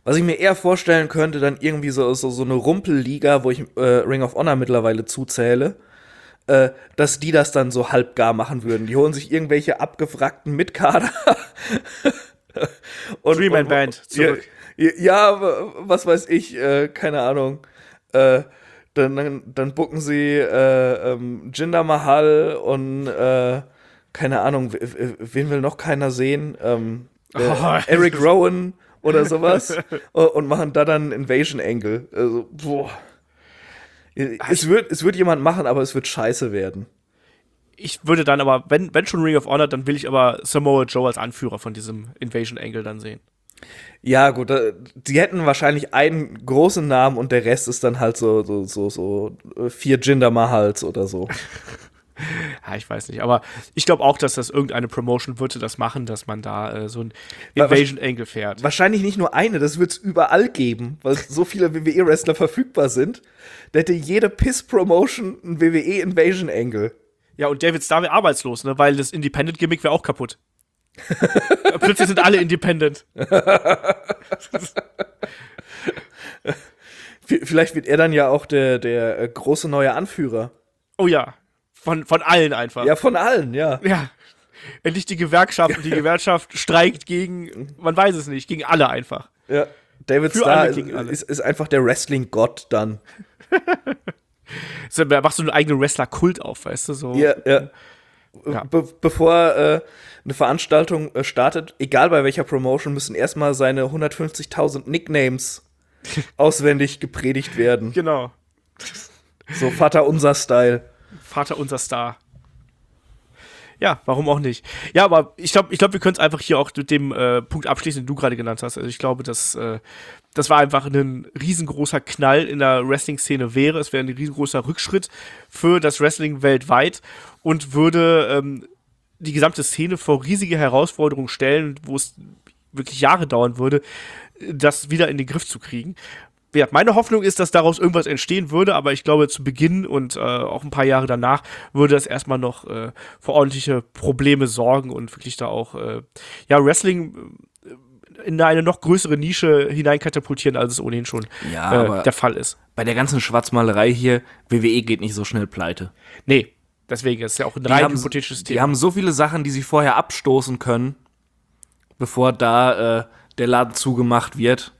Was ich mir eher vorstellen könnte, dann irgendwie so, so, so eine Rumpelliga, wo ich äh, Ring of Honor mittlerweile zuzähle, äh, dass die das dann so halbgar machen würden. Die holen sich irgendwelche abgewrackten Mitkader. Three-Man-Band zurück. Ja, ja, was weiß ich, äh, keine Ahnung. Äh, dann, dann, dann booken sie äh, ähm, Jinder Mahal und äh, keine Ahnung, wen will noch keiner sehen? Ähm, äh, Oh. Eric Rowan oder sowas und machen da dann Invasion Angle. Also, boah. Es wird, es wird jemand machen, aber es wird scheiße werden. Ich würde dann aber, wenn, wenn schon Ring of Honor, dann will ich aber Samoa Joe als Anführer von diesem Invasion Angle dann sehen. Ja, gut, äh, die hätten wahrscheinlich einen großen Namen und der Rest ist dann halt so, so, so, so vier Jinder Mahals oder so. Ja, ich weiß nicht, aber ich glaube auch, dass das irgendeine Promotion würde das machen, dass man da äh, so ein Wa- Invasion Angle fährt. Wahrscheinlich nicht nur eine, das wird es überall geben, weil so viele W W E-Wrestler verfügbar sind. Da hätte jede Piss-Promotion ein W W E-Invasion Angle. Ja, und David Starr wäre arbeitslos, ne, weil das Independent-Gimmick wäre auch kaputt. Plötzlich sind alle Independent. V- Vielleicht wird er dann ja auch der, der äh, große neue Anführer. Oh ja, von, von allen einfach. Ja, von allen, ja. Ja. Endlich die Gewerkschaft und die Gewerkschaft streikt gegen, man weiß es nicht, gegen alle einfach. ja. David Für Starr alle ist, gegen alle. ist, ist einfach der Wrestling-Gott dann. So, da machst du einen eigenen Wrestler-Kult auf, weißt du, so. Ja, ja. Ja. Be bevor äh, eine Veranstaltung äh, startet, egal bei welcher Promotion, müssen erstmal seine hundertfünfzigtausend Nicknames auswendig gepredigt werden. Genau. So Vater unser Style. Vater unser Star. Ja, warum auch nicht? Ja, aber ich glaube, ich glaub, wir können es einfach hier auch mit dem äh, Punkt abschließen, den du gerade genannt hast. Also ich glaube, dass äh, das war einfach ein riesengroßer Knall in der Wrestling-Szene wäre. Es wäre ein riesengroßer Rückschritt für das Wrestling weltweit und würde ähm, die gesamte Szene vor riesige Herausforderungen stellen, wo es wirklich Jahre dauern würde, das wieder in den Griff zu kriegen. Ja, meine Hoffnung ist, dass daraus irgendwas entstehen würde, aber ich glaube, zu Beginn und äh, auch ein paar Jahre danach würde das erstmal noch äh, für ordentliche Probleme sorgen und wirklich da auch äh, ja, Wrestling äh, in eine noch größere Nische hineinkatapultieren, als es ohnehin schon Ja, äh, aber der Fall ist. bei der ganzen Schwarzmalerei hier, W W E geht nicht so schnell pleite. Nee, deswegen ist es ja auch ein Die rein haben, hypothetisches die Thema. haben so viele Sachen, die sie vorher abstoßen können, bevor da äh, der Laden zugemacht wird.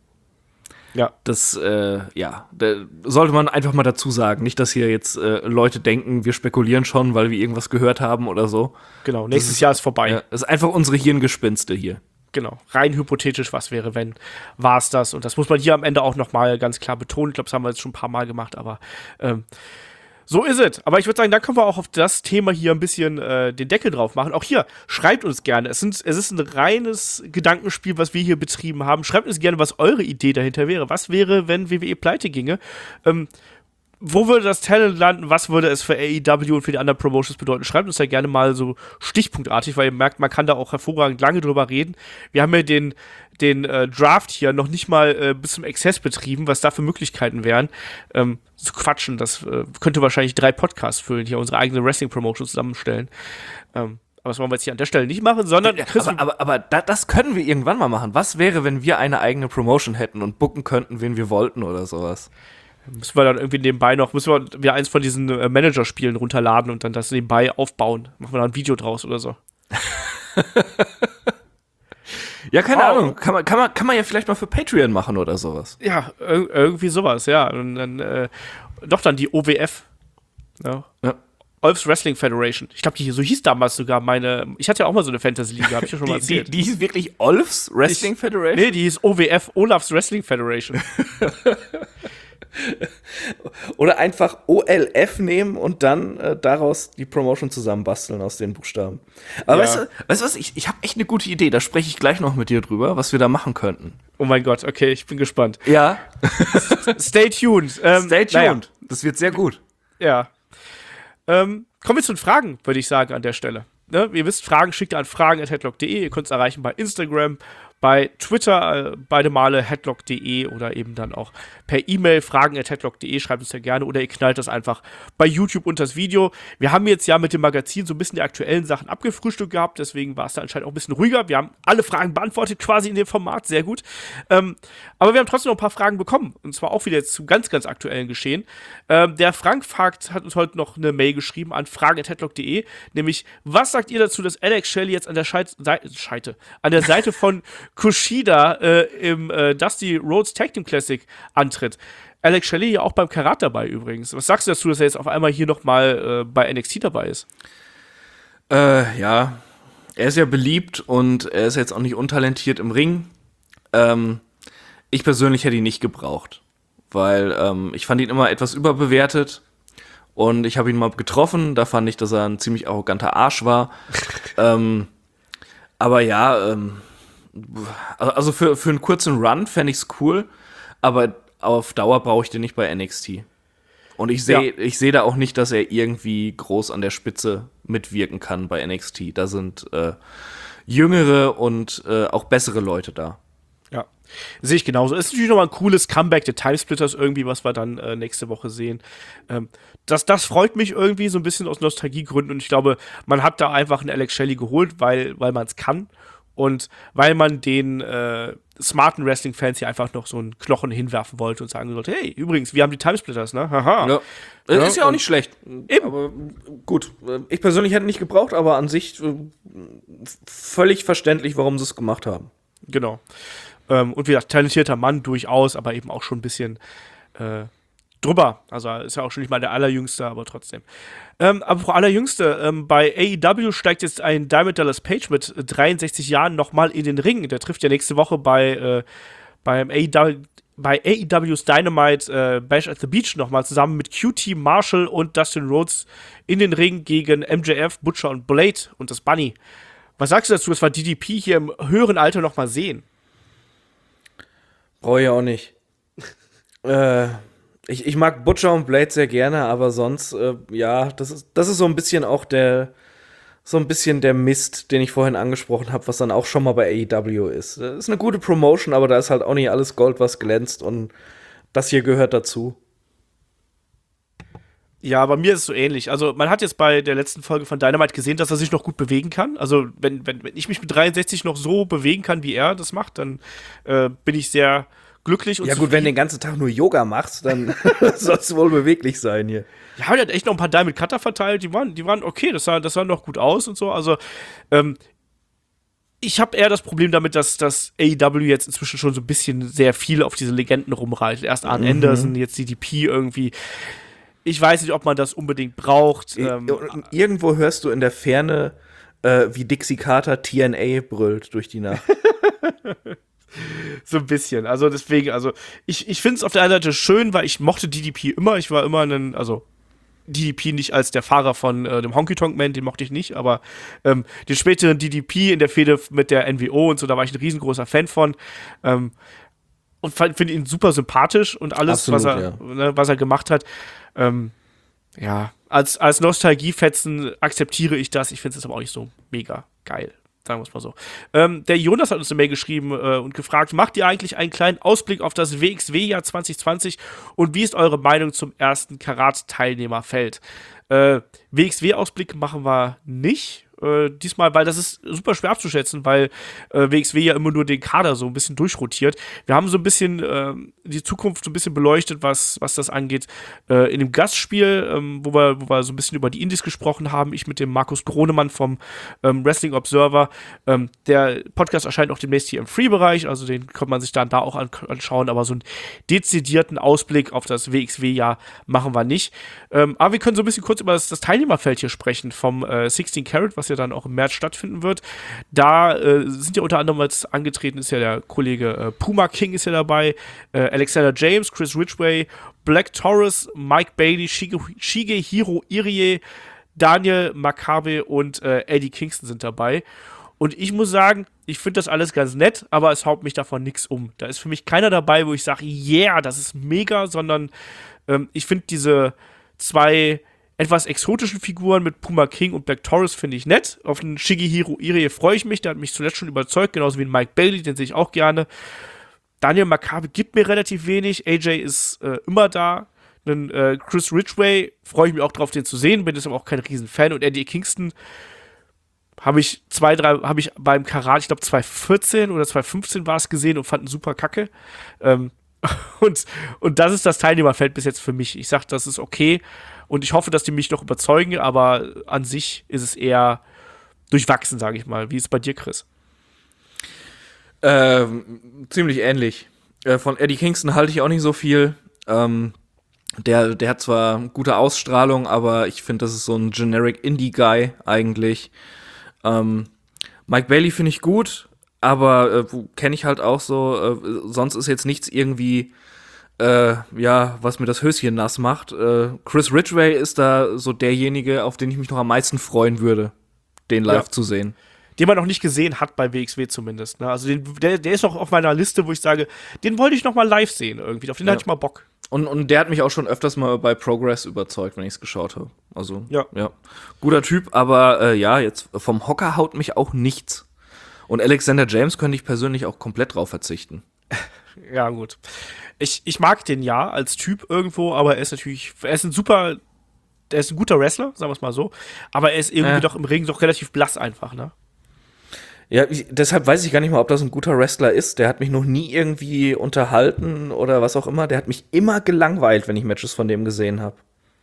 Ja. Das, äh, ja, da sollte man einfach mal dazu sagen. Nicht, dass hier jetzt äh, Leute denken, wir spekulieren schon, weil wir irgendwas gehört haben oder so. Genau, nächstes Jahr ist vorbei. Ja, das ist einfach unsere Hirngespinste hier. Genau, rein hypothetisch, was wäre, wenn, war es das. Und das muss man hier am Ende auch noch mal ganz klar betonen. Ich glaube, das haben wir jetzt schon ein paar Mal gemacht, aber ähm, so ist es. Aber ich würde sagen, da können wir auch auf das Thema hier ein bisschen äh, den Deckel drauf machen. Auch hier, schreibt uns gerne. Es, sind, es ist ein reines Gedankenspiel, was wir hier betrieben haben. Schreibt uns gerne, was eure Idee dahinter wäre. Was wäre, wenn W W E pleite ginge? Ähm, Wo würde das Talent landen? Was würde es für A E W und für die anderen Promotions bedeuten? Schreibt uns da gerne mal so stichpunktartig, weil ihr merkt, man kann da auch hervorragend lange drüber reden. Wir haben ja den, den äh, Draft hier noch nicht mal äh, bis zum Exzess betrieben, was da für Möglichkeiten wären. Ähm, zu quatschen, das äh, könnte wahrscheinlich drei Podcasts füllen, hier unsere eigene Wrestling-Promotion zusammenstellen. Ähm, aber das wollen wir jetzt hier an der Stelle nicht machen, sondern Chris, Aber, aber, aber da, das können wir irgendwann mal machen. Was wäre, wenn wir eine eigene Promotion hätten und booken könnten, wen wir wollten oder sowas? müssen wir dann irgendwie nebenbei noch, müssen wir wieder eins von diesen äh, Manager-Spielen runterladen und dann das nebenbei aufbauen. Machen wir da ein Video draus oder so. Ja, keine Oh. Ahnung. Kann man, kann, man, kann man ja vielleicht mal für Patreon machen oder sowas. Ja, ir- irgendwie sowas, ja. Und dann, äh, doch dann die O W F. Ja. Ja. Olf's Wrestling Federation. Ich glaube, die so hieß damals sogar meine. Ich hatte ja auch mal so eine Fantasy-Liga, habe ich ja schon mal Die, die, erzählt. die hieß wirklich Olf's Wrestling Ich- Federation? Nee, die hieß O W F, Olaf's Wrestling Federation. Oder einfach O L F nehmen und dann äh, daraus die Promotion zusammenbasteln aus den Buchstaben. Aber Ja. weißt du, weißt du was, ich, ich habe echt eine gute Idee, da spreche ich gleich noch mit dir drüber, was wir da machen könnten. Oh mein Gott, okay, ich bin gespannt. Ja, Stay tuned. Ähm, stay tuned. naja, Das wird sehr gut. ja. Ähm, kommen wir zu den Fragen, würde ich sagen, an der Stelle. Ne? Ihr wisst, Fragen schickt ihr an fragen at headlock punkt de. Ihr könnt es erreichen bei Instagram, bei Twitter äh, beide Male headlock punkt de oder eben dann auch per E-Mail fragen at headlock punkt de, schreibt uns ja gerne oder ihr knallt das einfach bei YouTube unter das Video. Wir haben jetzt ja mit dem Magazin so ein bisschen die aktuellen Sachen abgefrühstückt gehabt, deswegen war es da anscheinend auch ein bisschen ruhiger. Wir haben alle Fragen beantwortet quasi in dem Format, sehr gut. Ähm, aber wir haben trotzdem noch ein paar Fragen bekommen und zwar auch wieder jetzt zum ganz, ganz aktuellen Geschehen. Ähm, der Frank Fakt hat uns heute noch eine Mail geschrieben an fragen at headlock punkt de, nämlich, was sagt ihr dazu, dass Alex Shelley jetzt an der Scheit- Seite, Scheite, an der Seite von Kushida äh, im äh, Dusty Rhodes Tag Team Classic antritt? Alex Shelley ja auch beim Karat dabei übrigens. Was sagst du dazu, dass er jetzt auf einmal hier nochmal äh, bei N X T dabei ist? Äh, ja, er ist ja beliebt und er ist jetzt auch nicht untalentiert im Ring. Ähm, ich persönlich hätte ihn nicht gebraucht, weil ähm, ich fand ihn immer etwas überbewertet und ich habe ihn mal getroffen, da fand ich, dass er ein ziemlich arroganter Arsch war. ähm, aber ja, ähm, also für, für einen kurzen Run fände ich es cool, aber auf Dauer brauche ich den nicht bei N X T. Und ich sehe Ja. ich sehe da auch nicht, dass er irgendwie groß an der Spitze mitwirken kann bei N X T. Da sind äh, jüngere und äh, auch bessere Leute da. Ja, sehe ich genauso. Ist natürlich nochmal ein cooles Comeback der Timesplitters irgendwie, was wir dann äh, nächste Woche sehen. Ähm, das, das freut mich irgendwie so ein bisschen aus Nostalgiegründen und ich glaube, man hat da einfach einen Alex Shelley geholt, weil, weil man es kann und weil man den äh, smarten Wrestling-Fans hier einfach noch so einen Knochen hinwerfen wollte und sagen wollte, hey, übrigens, wir haben die Timesplitters, ne? Haha. Ja. Das Ja, ist ja auch und- nicht schlecht. Eben. Aber gut, ich persönlich hätte ihn nicht gebraucht, aber an sich äh, völlig verständlich, warum sie es gemacht haben. Genau. Ähm, und wie gesagt, talentierter Mann durchaus, aber eben auch schon ein bisschen äh, drüber. Also ist ja auch schon nicht mal der Allerjüngste, aber trotzdem. Ähm, aber Frau Allerjüngste, ähm, bei A E W steigt jetzt ein Diamond Dallas Page mit dreiundsechzig Jahren nochmal in den Ring. Der trifft ja nächste Woche bei, äh, beim A E W, bei A E Ws Dynamite äh, Bash at the Beach nochmal zusammen mit Q T Marshall und Dustin Rhodes in den Ring gegen M J F, Butcher und Blade und das Bunny. Was sagst du dazu, dass wir D D P hier im höheren Alter nochmal sehen? Brauche ich auch nicht. äh, ich, ich mag Butcher und Blade sehr gerne, aber sonst, äh, ja, das ist, das ist so ein bisschen auch der, so ein bisschen der Mist, den ich vorhin angesprochen habe, was dann auch schon mal bei A E W ist. Das ist eine gute Promotion, aber da ist halt auch nicht alles Gold, was glänzt und das hier gehört dazu. Ja, bei mir ist es so ähnlich. Also, man hat jetzt bei der letzten Folge von Dynamite gesehen, dass er sich noch gut bewegen kann. Also, wenn, wenn, wenn ich mich mit dreiundsechzig noch so bewegen kann, wie er das macht, dann äh, bin ich sehr glücklich. Und Ja gut, wenn du den ganzen Tag nur Yoga machst, dann soll es wohl beweglich sein hier. Ja, der hat echt noch ein paar Diamond Cutter verteilt, die waren, die waren okay, das sah, das sah noch gut aus und so. Also, ähm, ich habe eher das Problem damit, dass das A E W jetzt inzwischen schon so ein bisschen sehr viel auf diese Legenden rumreitet. Erst Arn Anderson, jetzt D D P irgendwie. Ich weiß nicht, ob man das unbedingt braucht. Ähm, Und irgendwo hörst du in der Ferne, äh, wie Dixie Carter T N A brüllt durch die Nacht. So ein bisschen. Also deswegen, also ich, ich finde es auf der einen Seite schön, weil ich mochte D D P immer. Ich war immer ein, also D D P nicht als der Fahrer von äh, dem Honky Tonk Man, den mochte ich nicht, aber ähm, den späteren D D P in der Fehde mit der N W O und so, da war ich ein riesengroßer Fan von. Ähm, und finde ihn super sympathisch und alles, Absolut, was er, ja. ne, was er gemacht hat. Ähm, ja, als, als Nostalgiefetzen akzeptiere ich das. Ich finde es aber auch nicht so mega geil. Sagen wir es mal so. Ähm, der Jonas hat uns eine Mail geschrieben äh, und gefragt, macht ihr eigentlich einen kleinen Ausblick auf das W X W-Jahr zwanzig zwanzig und wie ist eure Meinung zum ersten Karat-Teilnehmerfeld? Äh, W X W-Ausblick machen wir nicht. Äh, diesmal, weil das ist super schwer abzuschätzen, weil äh, W X W ja immer nur den Kader so ein bisschen durchrotiert. Wir haben so ein bisschen äh, die Zukunft so ein bisschen beleuchtet, was, was das angeht. Äh, in dem Gastspiel, ähm, wo, wir, wo wir so ein bisschen über die Indies gesprochen haben, ich mit dem Markus Gronemann vom ähm, Wrestling Observer. Ähm, der Podcast erscheint auch demnächst hier im Free-Bereich, also den kann man sich dann da auch an, anschauen, aber so einen dezidierten Ausblick auf das W X W-Jahr machen wir nicht. Ähm, aber wir können so ein bisschen kurz über das, das Teilnehmerfeld hier sprechen vom äh, sixteen Carat, was ja dann auch im März stattfinden wird. Da äh, sind ja unter anderem als angetreten ist ja der Kollege äh, Puma King ist ja dabei, äh, Alexander James, Chris Ridgway, Black Taurus, Mike Bailey, Shige, Shigehiro Irie, Daniel Makabe und äh, Eddie Kingston sind dabei. Und ich muss sagen, ich finde das alles ganz nett, aber es haut mich davon nichts um. Da ist für mich keiner dabei, wo ich sage, yeah, das ist mega, sondern ähm, ich finde diese zwei etwas exotischen Figuren mit Puma King und Black Taurus finde ich nett. Auf den Shigehiro Irie freue ich mich, der hat mich zuletzt schon überzeugt, genauso wie den Mike Bailey, den sehe ich auch gerne. Daniel Makabe gibt mir relativ wenig, A J ist äh, immer da. Einen äh, Chris Ridgway freue ich mich auch drauf, den zu sehen, bin jetzt aber auch kein Riesenfan. Und Eddie Kingston habe ich zwei, drei, habe ich beim Karat, ich glaube zwanzig vierzehn oder zwanzig fünfzehn war es gesehen und fand ihn super kacke. Ähm, und, und das ist das Teilnehmerfeld bis jetzt für mich. Ich sage, das ist okay und ich hoffe, dass die mich noch überzeugen, aber an sich ist es eher durchwachsen, sage ich mal. Wie ist es bei dir, Chris? Ähm, ziemlich ähnlich. Äh, von Eddie Kingston halte ich auch nicht so viel. Ähm, der, der hat zwar gute Ausstrahlung, aber ich finde, das ist so ein generic Indie-Guy eigentlich. Ähm, Mike Bailey finde ich gut, aber äh, kenne ich halt auch so. Äh, sonst ist jetzt nichts irgendwie, äh, ja, was mir das Höschen nass macht. Äh, Chris Ridgway ist da so derjenige, auf den ich mich noch am meisten freuen würde, den live Ja. zu sehen. Den man noch nicht gesehen hat bei W X W zumindest. Ne? Also den, der, der ist noch auf meiner Liste, wo ich sage, den wollte ich noch mal live sehen irgendwie. Auf den Ja. hatte ich mal Bock. Und, und der hat mich auch schon öfters mal bei Progress überzeugt, wenn ich es geschaut habe. Also, Ja. ja. Guter Typ, aber äh, ja, jetzt vom Hocker haut mich auch nichts. Und Alexander James könnte ich persönlich auch komplett drauf verzichten. Ja, gut. Ich, ich mag den ja als Typ irgendwo, aber er ist natürlich, er ist ein super, er ist ein guter Wrestler, sagen wir es mal so, aber er ist irgendwie Ja. doch im Ring doch relativ blass einfach, ne? Ja, ich, deshalb weiß ich gar nicht mal, ob das ein guter Wrestler ist. Der hat mich noch nie irgendwie unterhalten oder was auch immer. Der hat mich immer gelangweilt, wenn ich Matches von dem gesehen habe.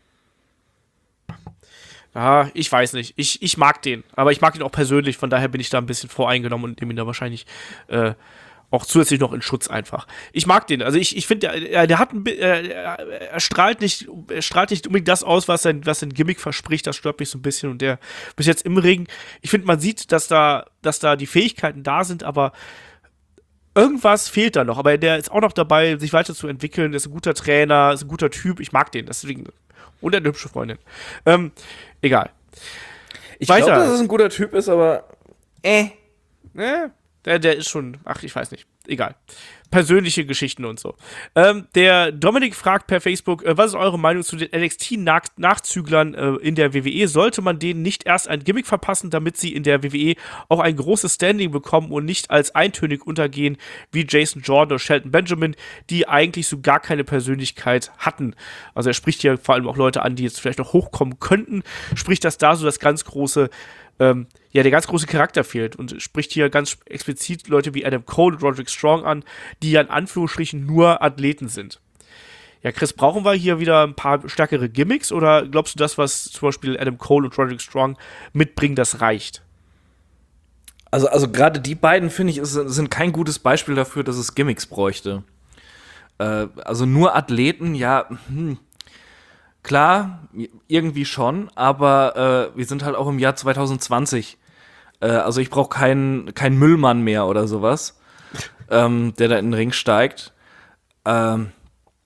Ja, ich weiß nicht. Ich, ich mag den, aber ich mag ihn auch persönlich, von daher bin ich da ein bisschen voreingenommen und nehme ihn da wahrscheinlich äh, auch zusätzlich noch in Schutz einfach. Ich mag den, also ich, ich finde, der, der hat ein, bi- äh, er strahlt nicht, er strahlt nicht unbedingt das aus, was sein, was sein Gimmick verspricht, das stört mich so ein bisschen und der bis jetzt im Ring, ich finde, man sieht, dass da, dass da die Fähigkeiten da sind, aber irgendwas fehlt da noch, aber der ist auch noch dabei, sich weiterzuentwickeln, der ist ein guter Trainer, ist ein guter Typ, ich mag den, deswegen, und er hat eine hübsche Freundin. Ähm, egal. Ich Weiter. glaube, dass es ein guter Typ ist, aber äh. Ne, der, der ist schon, ach, ich weiß nicht. Egal. Persönliche Geschichten und so. Ähm, der Dominik fragt per Facebook, äh, was ist eure Meinung zu den N X T-Nachzüglern äh, in der W W E? Sollte man denen nicht erst ein Gimmick verpassen, damit sie in der W W E auch ein großes Standing bekommen und nicht als eintönig untergehen wie Jason Jordan oder Shelton Benjamin, die eigentlich so gar keine Persönlichkeit hatten? Also er spricht hier vor allem auch Leute an, die jetzt vielleicht noch hochkommen könnten. Spricht das da so das ganz große Ähm, ja, der ganz große Charakter fehlt und spricht hier ganz explizit Leute wie Adam Cole und Roderick Strong an, die ja in Anführungsstrichen nur Athleten sind. Ja, Chris, brauchen wir hier wieder ein paar stärkere Gimmicks oder glaubst du, das, was zum Beispiel Adam Cole und Roderick Strong mitbringen, das reicht? Also, also gerade die beiden, finde ich, ist, sind kein gutes Beispiel dafür, dass es Gimmicks bräuchte. Äh, also nur Athleten, ja, hm. Klar, irgendwie schon, aber äh, wir sind halt auch im Jahr zwanzig zwanzig. Äh, also ich brauche keinen kein Müllmann mehr oder sowas, ähm, der da in den Ring steigt. Ähm,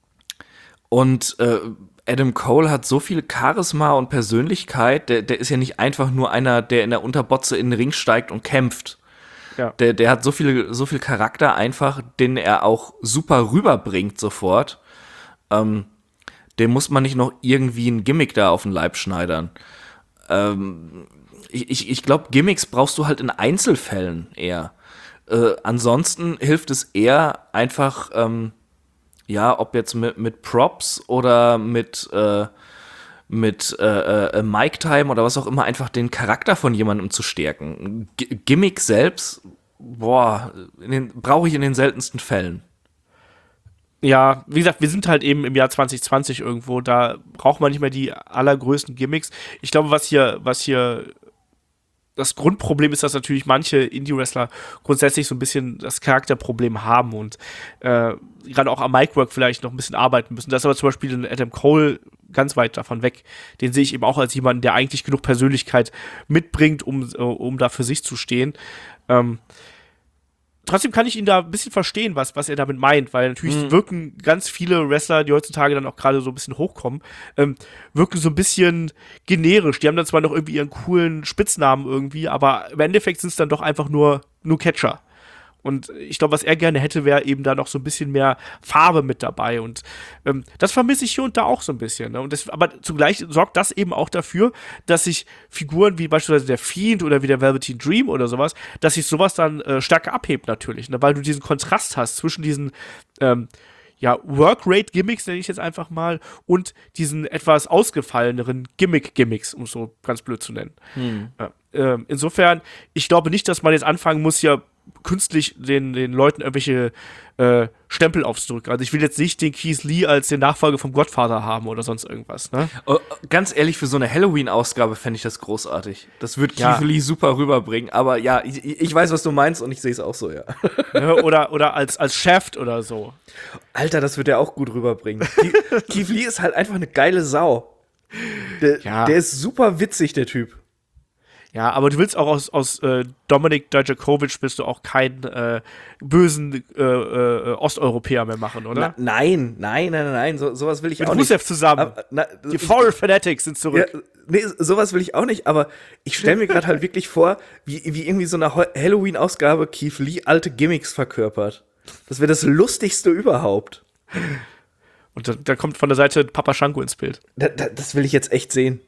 und äh, Adam Cole hat so viel Charisma und Persönlichkeit, der, der ist ja nicht einfach nur einer, der in der Unterbotze in den Ring steigt und kämpft. Ja. Der, der hat so viel, so viel Charakter einfach, den er auch super rüberbringt sofort. Ähm, dem muss man nicht noch irgendwie ein Gimmick da auf den Leib schneidern. Ähm, ich ich, ich glaube, Gimmicks brauchst du halt in Einzelfällen eher. Äh, ansonsten hilft es eher einfach, ähm, ja, ob jetzt mit, mit Props oder mit, äh, mit äh, äh, Mic-Time oder was auch immer, einfach den Charakter von jemandem zu stärken. G- Gimmick selbst, boah, brauche ich in den seltensten Fällen. Ja, wie gesagt, wir sind halt eben im Jahr zwanzig zwanzig irgendwo, da braucht man nicht mehr die allergrößten Gimmicks. Ich glaube, was hier, was hier das Grundproblem ist, dass natürlich manche Indie-Wrestler grundsätzlich so ein bisschen das Charakterproblem haben und äh, gerade auch am Micwork vielleicht noch ein bisschen arbeiten müssen. Das ist aber zum Beispiel in Adam Cole ganz weit davon weg. Den sehe ich eben auch als jemanden, der eigentlich genug Persönlichkeit mitbringt, um, um da für sich zu stehen. Ähm, Trotzdem kann ich ihn da ein bisschen verstehen, was, was er damit meint, weil natürlich Mhm. wirken ganz viele Wrestler, die heutzutage dann auch gerade so ein bisschen hochkommen, ähm, wirken so ein bisschen generisch. Die haben dann zwar noch irgendwie ihren coolen Spitznamen irgendwie, aber im Endeffekt sind es dann doch einfach nur, nur Catcher. Und ich glaube, was er gerne hätte, wäre eben da noch so ein bisschen mehr Farbe mit dabei. Und ähm, das vermisse ich hier und da auch so ein bisschen. Ne? Und das, aber zugleich sorgt das eben auch dafür, dass sich Figuren wie beispielsweise der Fiend oder wie der Velveteen Dream oder sowas, dass sich sowas dann äh, stärker abhebt natürlich. Ne? Weil du diesen Kontrast hast zwischen diesen ähm, ja, Workrate-Gimmicks, nenne ich jetzt einfach mal, und diesen etwas ausgefalleneren Gimmick-Gimmicks, um es so ganz blöd zu nennen. Hm. Ja, äh, insofern, ich glaube nicht, dass man jetzt anfangen muss, ja künstlich den, den Leuten irgendwelche äh, Stempel aufzudrücken. Also ich will jetzt nicht den Keith Lee als den Nachfolger vom Godfather haben oder sonst irgendwas, ne? Oh, ganz ehrlich, für so eine Halloween-Ausgabe fände ich das großartig. Das wird Ja. Keith Lee super rüberbringen. Aber ja, ich, ich weiß, was du meinst und ich sehe es auch so, ja. Ne? Oder, oder als, als Shaft oder so. Alter, das wird er auch gut rüberbringen. Keith- Keith Lee ist halt einfach eine geile Sau. Der, Ja. der ist super witzig, der Typ. Ja, aber du willst auch aus, aus äh, Dominik Dijakovic willst du auch keinen äh, bösen äh, äh, Osteuropäer mehr machen, oder? Na, nein, nein, nein, nein, so, sowas will ich Mit auch nicht. Rusev zusammen. Aber, na, Die Foreign Fanatics sind ja, zurück. nee, sowas will ich auch nicht, aber ich stelle mir gerade halt wirklich vor, wie, wie irgendwie so eine Ho- Halloween-Ausgabe Keith Lee alte Gimmicks verkörpert. Das wäre das Lustigste überhaupt. Und dann, dann kommt von der Seite Papa Shango ins Bild. Da, da, das will ich jetzt echt sehen.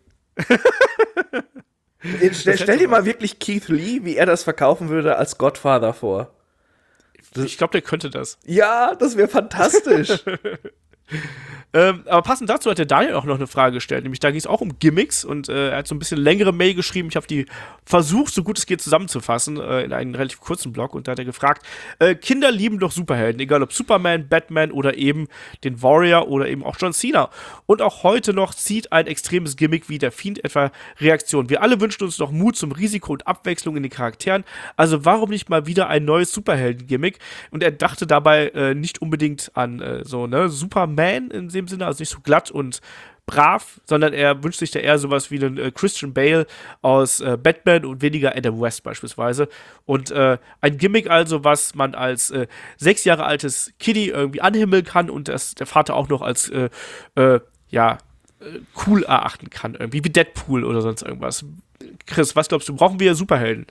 stell, stell dir mal wirklich Keith Lee, wie er das verkaufen würde, als Godfather vor. Ich glaube, der könnte das. Ja, das wäre fantastisch. Ähm, aber passend dazu hat der Daniel auch noch eine Frage gestellt. Nämlich da ging es auch um Gimmicks und äh, er hat so ein bisschen längere Mail geschrieben. Ich habe die versucht, so gut es geht, zusammenzufassen äh, in einen relativ kurzen Blog. Und da hat er gefragt, äh, Kinder lieben doch Superhelden, egal ob Superman, Batman oder eben den Warrior oder eben auch John Cena. Und auch heute noch zieht ein extremes Gimmick wie der Fiend etwa Reaktion. Wir alle wünschen uns noch Mut zum Risiko und Abwechslung in den Charakteren. Also warum nicht mal wieder ein neues Superhelden-Gimmick? Und er dachte dabei äh, nicht unbedingt an äh, so, ne, Superman in dem Sinne, also nicht so glatt und brav, sondern er wünscht sich da eher sowas wie einen äh, Christian Bale aus äh, Batman und weniger Adam West beispielsweise. Und äh, ein Gimmick also, was man als äh, sechs Jahre altes Kiddie irgendwie anhimmeln kann und das der Vater auch noch als äh, äh, ja, äh, cool erachten kann, irgendwie wie Deadpool oder sonst irgendwas. Chris, was glaubst du, brauchen wir Superhelden?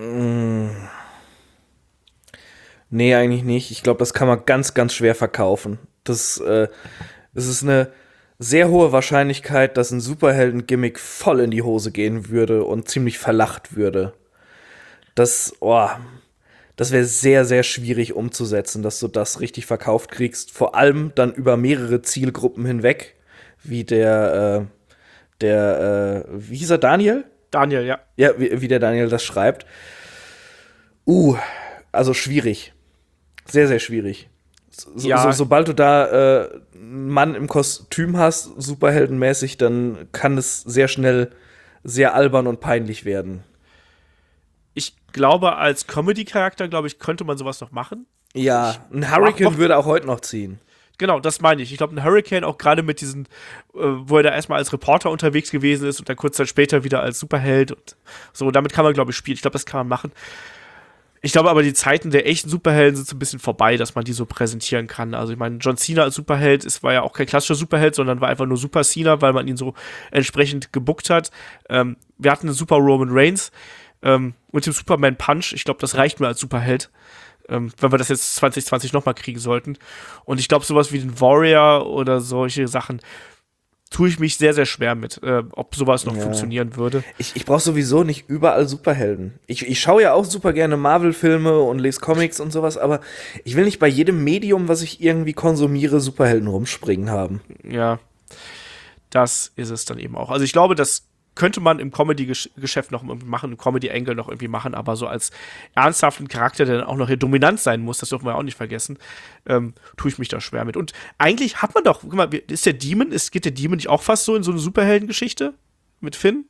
Nee, eigentlich nicht. Ich glaube, das kann man ganz, ganz schwer verkaufen. Das, äh, es ist eine sehr hohe Wahrscheinlichkeit, dass ein Superhelden-Gimmick voll in die Hose gehen würde und ziemlich verlacht würde. Das, oh, das wäre sehr, sehr schwierig umzusetzen, dass du das richtig verkauft kriegst. Vor allem dann über mehrere Zielgruppen hinweg, wie der, äh, der, äh, wie hieß er, Daniel? Daniel, ja. Ja, wie, wie der Daniel das schreibt. Uh, also schwierig. Sehr, sehr schwierig. So, Ja. so, sobald du da äh, einen Mann im Kostüm hast, superheldenmäßig, dann kann es sehr schnell sehr albern und peinlich werden. Ich glaube, als Comedy-Charakter, glaube ich, könnte man sowas noch machen. Ja, ein Hurricane Mach- mach- würde auch heute noch ziehen. Genau, das meine ich. Ich glaube, ein Hurricane auch gerade mit diesen, äh, wo er da erstmal als Reporter unterwegs gewesen ist und dann kurz Zeit später wieder als Superheld und so, damit kann man, glaube ich, spielen. Ich glaube, das kann man machen. Ich glaube aber, die Zeiten der echten Superhelden sind so ein bisschen vorbei, dass man die so präsentieren kann. Also ich meine, John Cena als Superheld, es war ja auch kein klassischer Superheld, sondern war einfach nur Super Cena, weil man ihn so entsprechend gebuckt hat. Ähm, wir hatten einen Super Roman Reigns ähm, mit dem Superman Punch. Ich glaube, das reicht mir als Superheld, ähm, wenn wir das jetzt zwanzig zwanzig nochmal kriegen sollten. Und ich glaube, sowas wie den Warrior oder solche Sachen tue ich mich sehr, sehr schwer mit, äh, ob sowas noch Ja. funktionieren würde. Ich, ich brauche sowieso nicht überall Superhelden. Ich, ich schaue ja auch super gerne Marvel-Filme und lese Comics und sowas, aber ich will nicht bei jedem Medium, was ich irgendwie konsumiere, Superhelden rumspringen haben. Ja, das ist es dann eben auch. Also ich glaube, das könnte man im Comedy-Geschäft noch irgendwie machen, im Comedy-Angle noch irgendwie machen, aber so als ernsthaften Charakter, der dann auch noch hier dominant sein muss, das dürfen wir auch nicht vergessen, ähm, tue ich mich da schwer mit. Und eigentlich hat man doch, guck mal, ist der Demon, ist, geht der Demon nicht auch fast so in so eine Superheldengeschichte mit Finn?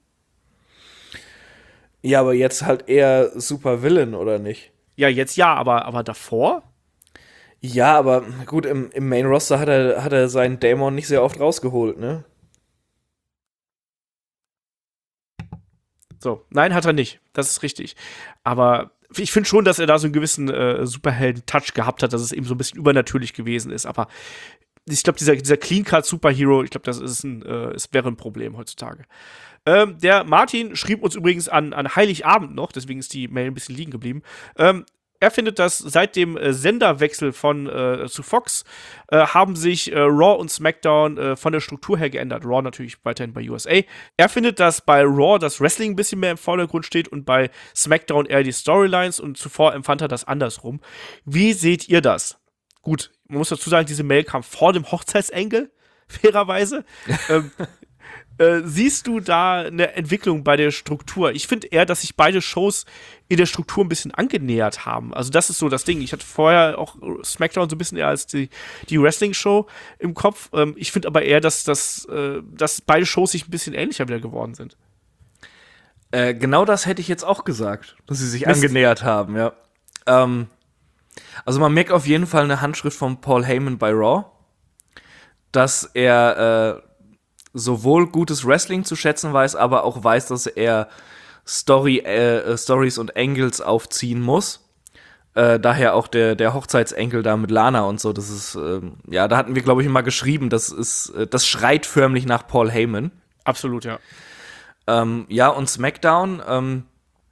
Ja, aber jetzt halt eher Supervillain, oder nicht? Ja, jetzt ja, aber, aber davor? Ja, aber gut, im, im Main-Roster hat er, hat er seinen Dämon nicht sehr oft rausgeholt, ne? So, nein, hat er nicht. Das ist richtig. Aber ich finde schon, dass er da so einen gewissen äh, Superhelden-Touch gehabt hat, dass es eben so ein bisschen übernatürlich gewesen ist. Aber ich glaube, dieser, dieser Clean-Cut-Superhero, ich glaube, das ist ein, äh, es wäre ein Problem heutzutage. Ähm, der Martin schrieb uns übrigens an, an Heiligabend noch, deswegen ist die Mail ein bisschen liegen geblieben. Ähm, er findet, dass seit dem äh, Senderwechsel von äh, zu Fox äh, haben sich äh, Raw und SmackDown äh, von der Struktur her geändert. Raw natürlich weiterhin bei U S A. Er findet, dass bei Raw das Wrestling ein bisschen mehr im Vordergrund steht und bei SmackDown eher die Storylines, und zuvor empfand er das andersrum. Wie seht ihr das? Gut, man muss dazu sagen, diese Mail kam vor dem Hochzeitsengel, fairerweise. ähm, Äh, siehst du da eine Entwicklung bei der Struktur? Ich finde eher, dass sich beide Shows in der Struktur ein bisschen angenähert haben. Also das ist so das Ding. Ich hatte vorher auch SmackDown so ein bisschen eher als die, die Wrestling-Show im Kopf. Ähm, ich finde aber eher, dass, dass, äh, dass beide Shows sich ein bisschen ähnlicher wieder geworden sind. Äh, genau das hätte ich jetzt auch gesagt, dass sie sich Mist. angenähert haben, ja. Ähm, also man merkt auf jeden Fall eine Handschrift von Paul Heyman bei Raw, dass er äh, sowohl gutes Wrestling zu schätzen weiß, aber auch weiß, dass er Story, äh, Stories und Angles aufziehen muss. Äh, daher auch der, der Hochzeitsenkel da mit Lana und so. Das ist, ähm, ja, da hatten wir, glaube ich, mal geschrieben, das ist, äh, das schreit förmlich nach Paul Heyman. Absolut, ja. Ähm, ja, und SmackDown ähm,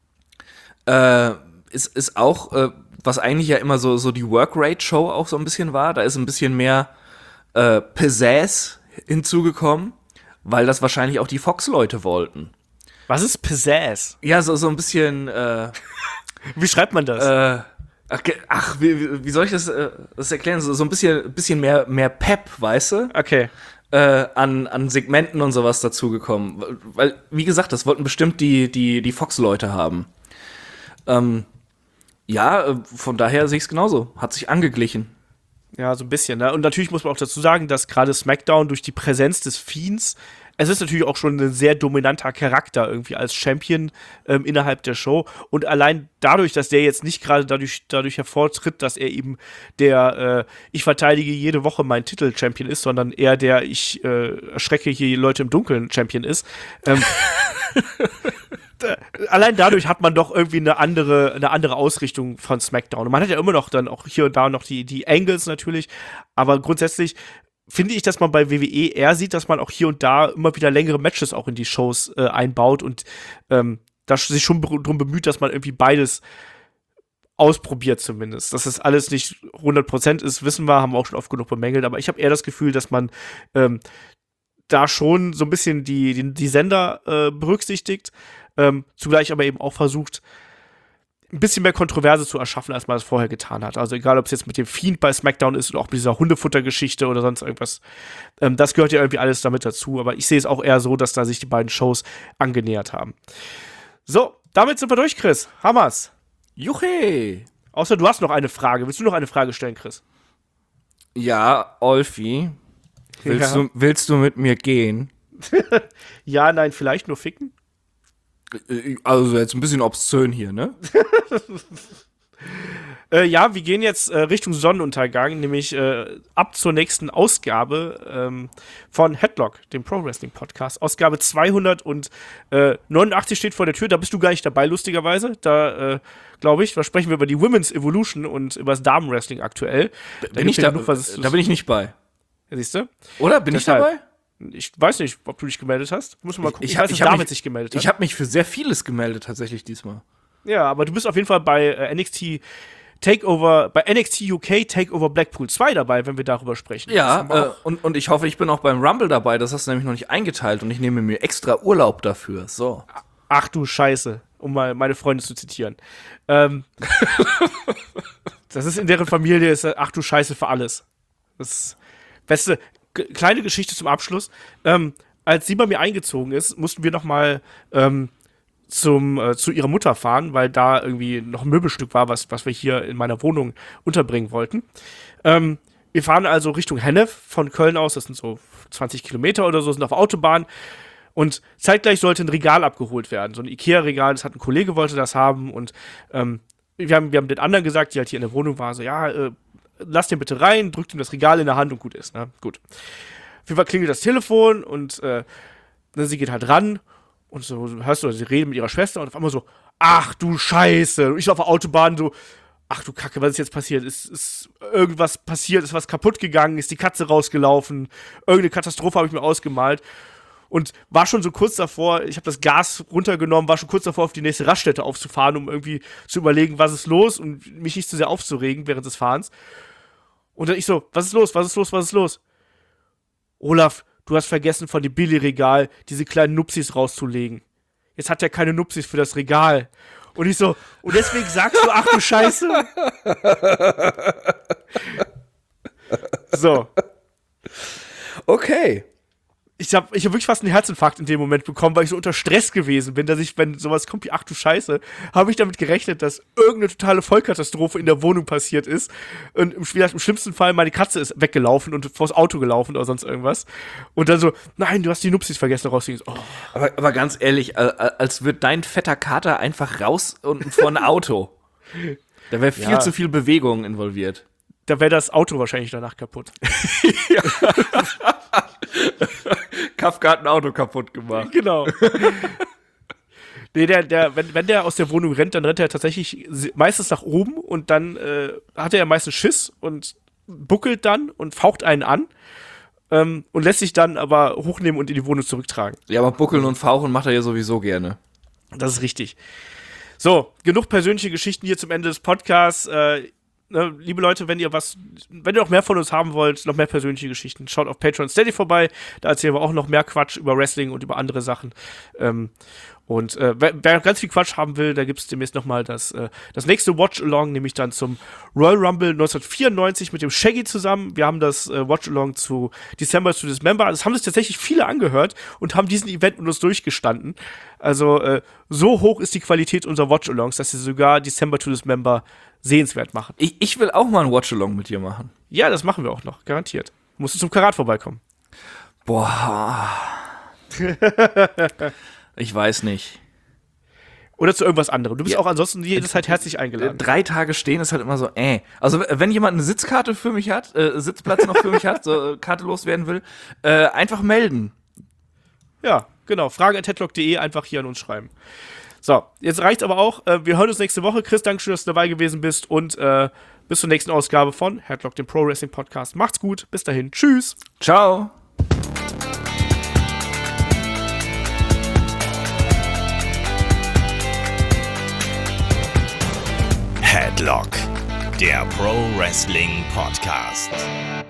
äh, ist, ist auch, äh, was eigentlich ja immer so, so die Workrate-Show auch so ein bisschen war. Da ist ein bisschen mehr äh, Pizzazz hinzugekommen, weil das wahrscheinlich auch die Fox-Leute wollten. Was ist Pizzazz? Ja, so, so ein bisschen, äh, Wie schreibt man das? äh, ach, ge- ach wie, wie- wie soll ich das, äh, das erklären? So, so ein bisschen, bisschen mehr, mehr Pep, weißt du? Okay. Äh, an, an Segmenten und sowas dazugekommen. Weil, wie gesagt, das wollten bestimmt die, die, die Fox-Leute haben. Ähm, ja, äh, von daher sehe ich es genauso. Hat sich angeglichen. Ja, so ein bisschen, ne? Und natürlich muss man auch dazu sagen, dass gerade SmackDown durch die Präsenz des Fiends, es ist natürlich auch schon ein sehr dominanter Charakter irgendwie als Champion ähm, innerhalb der Show. Und allein dadurch, dass der jetzt nicht gerade dadurch, dadurch hervortritt, dass er eben der äh, ich verteidige jede Woche meinen Titel-Champion ist, sondern eher der ich äh, erschrecke hier Leute im Dunkeln Champion ist. Ähm, Allein dadurch hat man doch irgendwie eine andere, eine andere Ausrichtung von SmackDown. Und man hat ja immer noch dann auch hier und da noch die, die Angles natürlich. Aber grundsätzlich finde ich, dass man bei W W E eher sieht, dass man auch hier und da immer wieder längere Matches auch in die Shows äh, einbaut und ähm, da sich schon darum bemüht, dass man irgendwie beides ausprobiert zumindest. Dass das alles nicht hundert Prozent ist, wissen wir, haben wir auch schon oft genug bemängelt. Aber ich habe eher das Gefühl, dass man ähm, da schon so ein bisschen die, die, die Sender äh, berücksichtigt, ähm, zugleich aber eben auch versucht, ein bisschen mehr Kontroverse zu erschaffen, als man das vorher getan hat. Also egal, ob es jetzt mit dem Fiend bei SmackDown ist oder auch mit dieser Hundefutter-Geschichte oder sonst irgendwas. Ähm, das gehört ja irgendwie alles damit dazu. Aber ich sehe es auch eher so, dass da sich die beiden Shows angenähert haben. So, damit sind wir durch, Chris. Hammers. Juche! Außer du hast noch eine Frage. Willst du noch eine Frage stellen, Chris? Ja, Olfi, willst, Ja. du, willst du mit mir gehen? Ja, nein, vielleicht nur ficken? Also jetzt ein bisschen obszön hier, ne? Äh, ja, wir gehen jetzt äh, Richtung Sonnenuntergang, nämlich äh, ab zur nächsten Ausgabe ähm, von Headlock, dem Pro Wrestling Podcast. Ausgabe zweihundertneunundachtzig steht vor der Tür, da bist du gar nicht dabei, lustigerweise. Da, äh, glaube ich, da sprechen wir über die Women's Evolution und über das Damenwrestling aktuell. Da Bin ich gibt's ja da, genug, was es- da bin ich nicht bei. Ja, siehst du? Oder? Bin Deshalb. ich dabei? Ich weiß nicht, ob du dich gemeldet hast. Muss mal gucken. Ich, Ich- weiß, ich dass hab David mich- sich gemeldet hat. Ich habe mich für sehr vieles gemeldet, tatsächlich diesmal. Ja, aber du bist auf jeden Fall bei äh, N X T Takeover, bei N X T U K Takeover Blackpool zwei dabei, wenn wir darüber sprechen. Das Ja, haben wir äh, und, und ich hoffe, ich bin auch beim Rumble dabei. Das hast du nämlich noch nicht eingeteilt und ich nehme mir extra Urlaub dafür. So. Ach du Scheiße, um mal meine Freunde zu zitieren. Ähm, das ist in deren Familie, ist, ach du Scheiße für alles. Das beste, g- kleine Geschichte zum Abschluss. Ähm, als sie bei mir eingezogen ist, mussten wir noch mal ähm, zum, äh, zu ihrer Mutter fahren, weil da irgendwie noch ein Möbelstück war, was, was wir hier in meiner Wohnung unterbringen wollten. Ähm, wir fahren also Richtung Hennef von Köln aus, das sind so zwanzig Kilometer oder so, sind auf der Autobahn. Und zeitgleich sollte ein Regal abgeholt werden. So ein Ikea-Regal, das hat ein Kollege, wollte das haben. Und ähm, wir, haben, wir haben den anderen gesagt, die halt hier in der Wohnung war, so, ja, äh, lass den bitte rein, drückt ihm das Regal in der Hand und gut ist. Ne? Gut. Auf jeden Fall klingelt das Telefon und äh, ne, sie geht halt ran und so hörst du, sie redet mit ihrer Schwester und auf einmal so, ach du Scheiße. Und ich auf der Autobahn so, ach du Kacke, was ist jetzt passiert? Ist, ist irgendwas passiert? Ist was kaputt gegangen? Ist die Katze rausgelaufen? Irgendeine Katastrophe habe ich mir ausgemalt. und war schon so kurz davor, ich habe das Gas runtergenommen, war schon kurz davor, auf die nächste Raststätte aufzufahren, um irgendwie zu überlegen, was ist los und mich nicht zu sehr aufzuregen während des Fahrens. Und dann ich so, was ist los, was ist los, was ist los? Olaf, du hast vergessen, von dem Billigregal diese kleinen Nupsis rauszulegen. Jetzt hat er keine Nupsis für das Regal. Und ich so, und deswegen sagst du, ach du Scheiße. So. Okay. Ich habe ich hab wirklich fast einen Herzinfarkt in dem Moment bekommen, weil ich so unter Stress gewesen bin, dass ich, wenn sowas kommt wie, ach du Scheiße, habe ich damit gerechnet, dass irgendeine totale Vollkatastrophe in der Wohnung passiert ist. Und im, vielleicht im schlimmsten Fall, meine Katze ist weggelaufen und vors Auto gelaufen oder sonst irgendwas. Und dann so, nein, du hast die Nupsis vergessen rauszulegen. Oh. Aber, aber ganz ehrlich, äh, als wird dein fetter Kater einfach raus und vor ein Auto. Da wäre viel Ja. zu viel Bewegung involviert. Da wäre das Auto wahrscheinlich danach kaputt. Kafka hat ein Auto kaputt gemacht. Genau. Nee, der, der, wenn, wenn der aus der Wohnung rennt, dann rennt er tatsächlich meistens nach oben und dann äh, hat er meistens Schiss und buckelt dann und faucht einen an ähm, und lässt sich dann aber hochnehmen und in die Wohnung zurücktragen. Ja, aber Buckeln und Fauchen macht er ja sowieso gerne. Das ist richtig. So, genug persönliche Geschichten hier zum Ende des Podcasts. Äh, Ne, liebe Leute, wenn ihr was, wenn ihr noch mehr von uns haben wollt, noch mehr persönliche Geschichten, schaut auf Patreon Steady vorbei. Da erzählen wir auch noch mehr Quatsch über Wrestling und über andere Sachen. Ähm, und äh, wer, wer ganz viel Quatsch haben will, da gibt es demnächst nochmal das, äh, das nächste Watch-Along, nämlich dann zum Royal Rumble neunzehnhundertvierundneunzig mit dem Shaggy zusammen. Wir haben das äh, Watch-Along zu December to Dismember. Das haben sich tatsächlich viele angehört und haben diesen Event mit uns durchgestanden. Also äh, so hoch ist die Qualität unserer Watch-Alongs, dass sie sogar December to Dismember sehenswert machen. Ich, ich will auch mal ein Watch-Along mit dir machen. Ja, das machen wir auch noch, garantiert. Musst du zum Karat vorbeikommen. Boah. Ich weiß nicht. Oder zu irgendwas anderem. Du bist Ja. auch ansonsten jederzeit herzlich eingeladen. Drei Tage stehen ist halt immer so, äh. Also, wenn jemand eine Sitzkarte für mich hat, äh, Sitzplatz noch für mich hat, so äh, Karte loswerden will, äh, einfach melden. Ja, genau. Fragen at headlock punkt de, einfach hier an uns schreiben. So, jetzt reicht's aber auch. Äh, wir hören uns nächste Woche. Chris, danke schön, dass du dabei gewesen bist. Und äh, bis zur nächsten Ausgabe von Headlock, dem Pro Wrestling Podcast. Macht's gut. Bis dahin. Tschüss. Ciao. Headlock, der Pro Wrestling Podcast.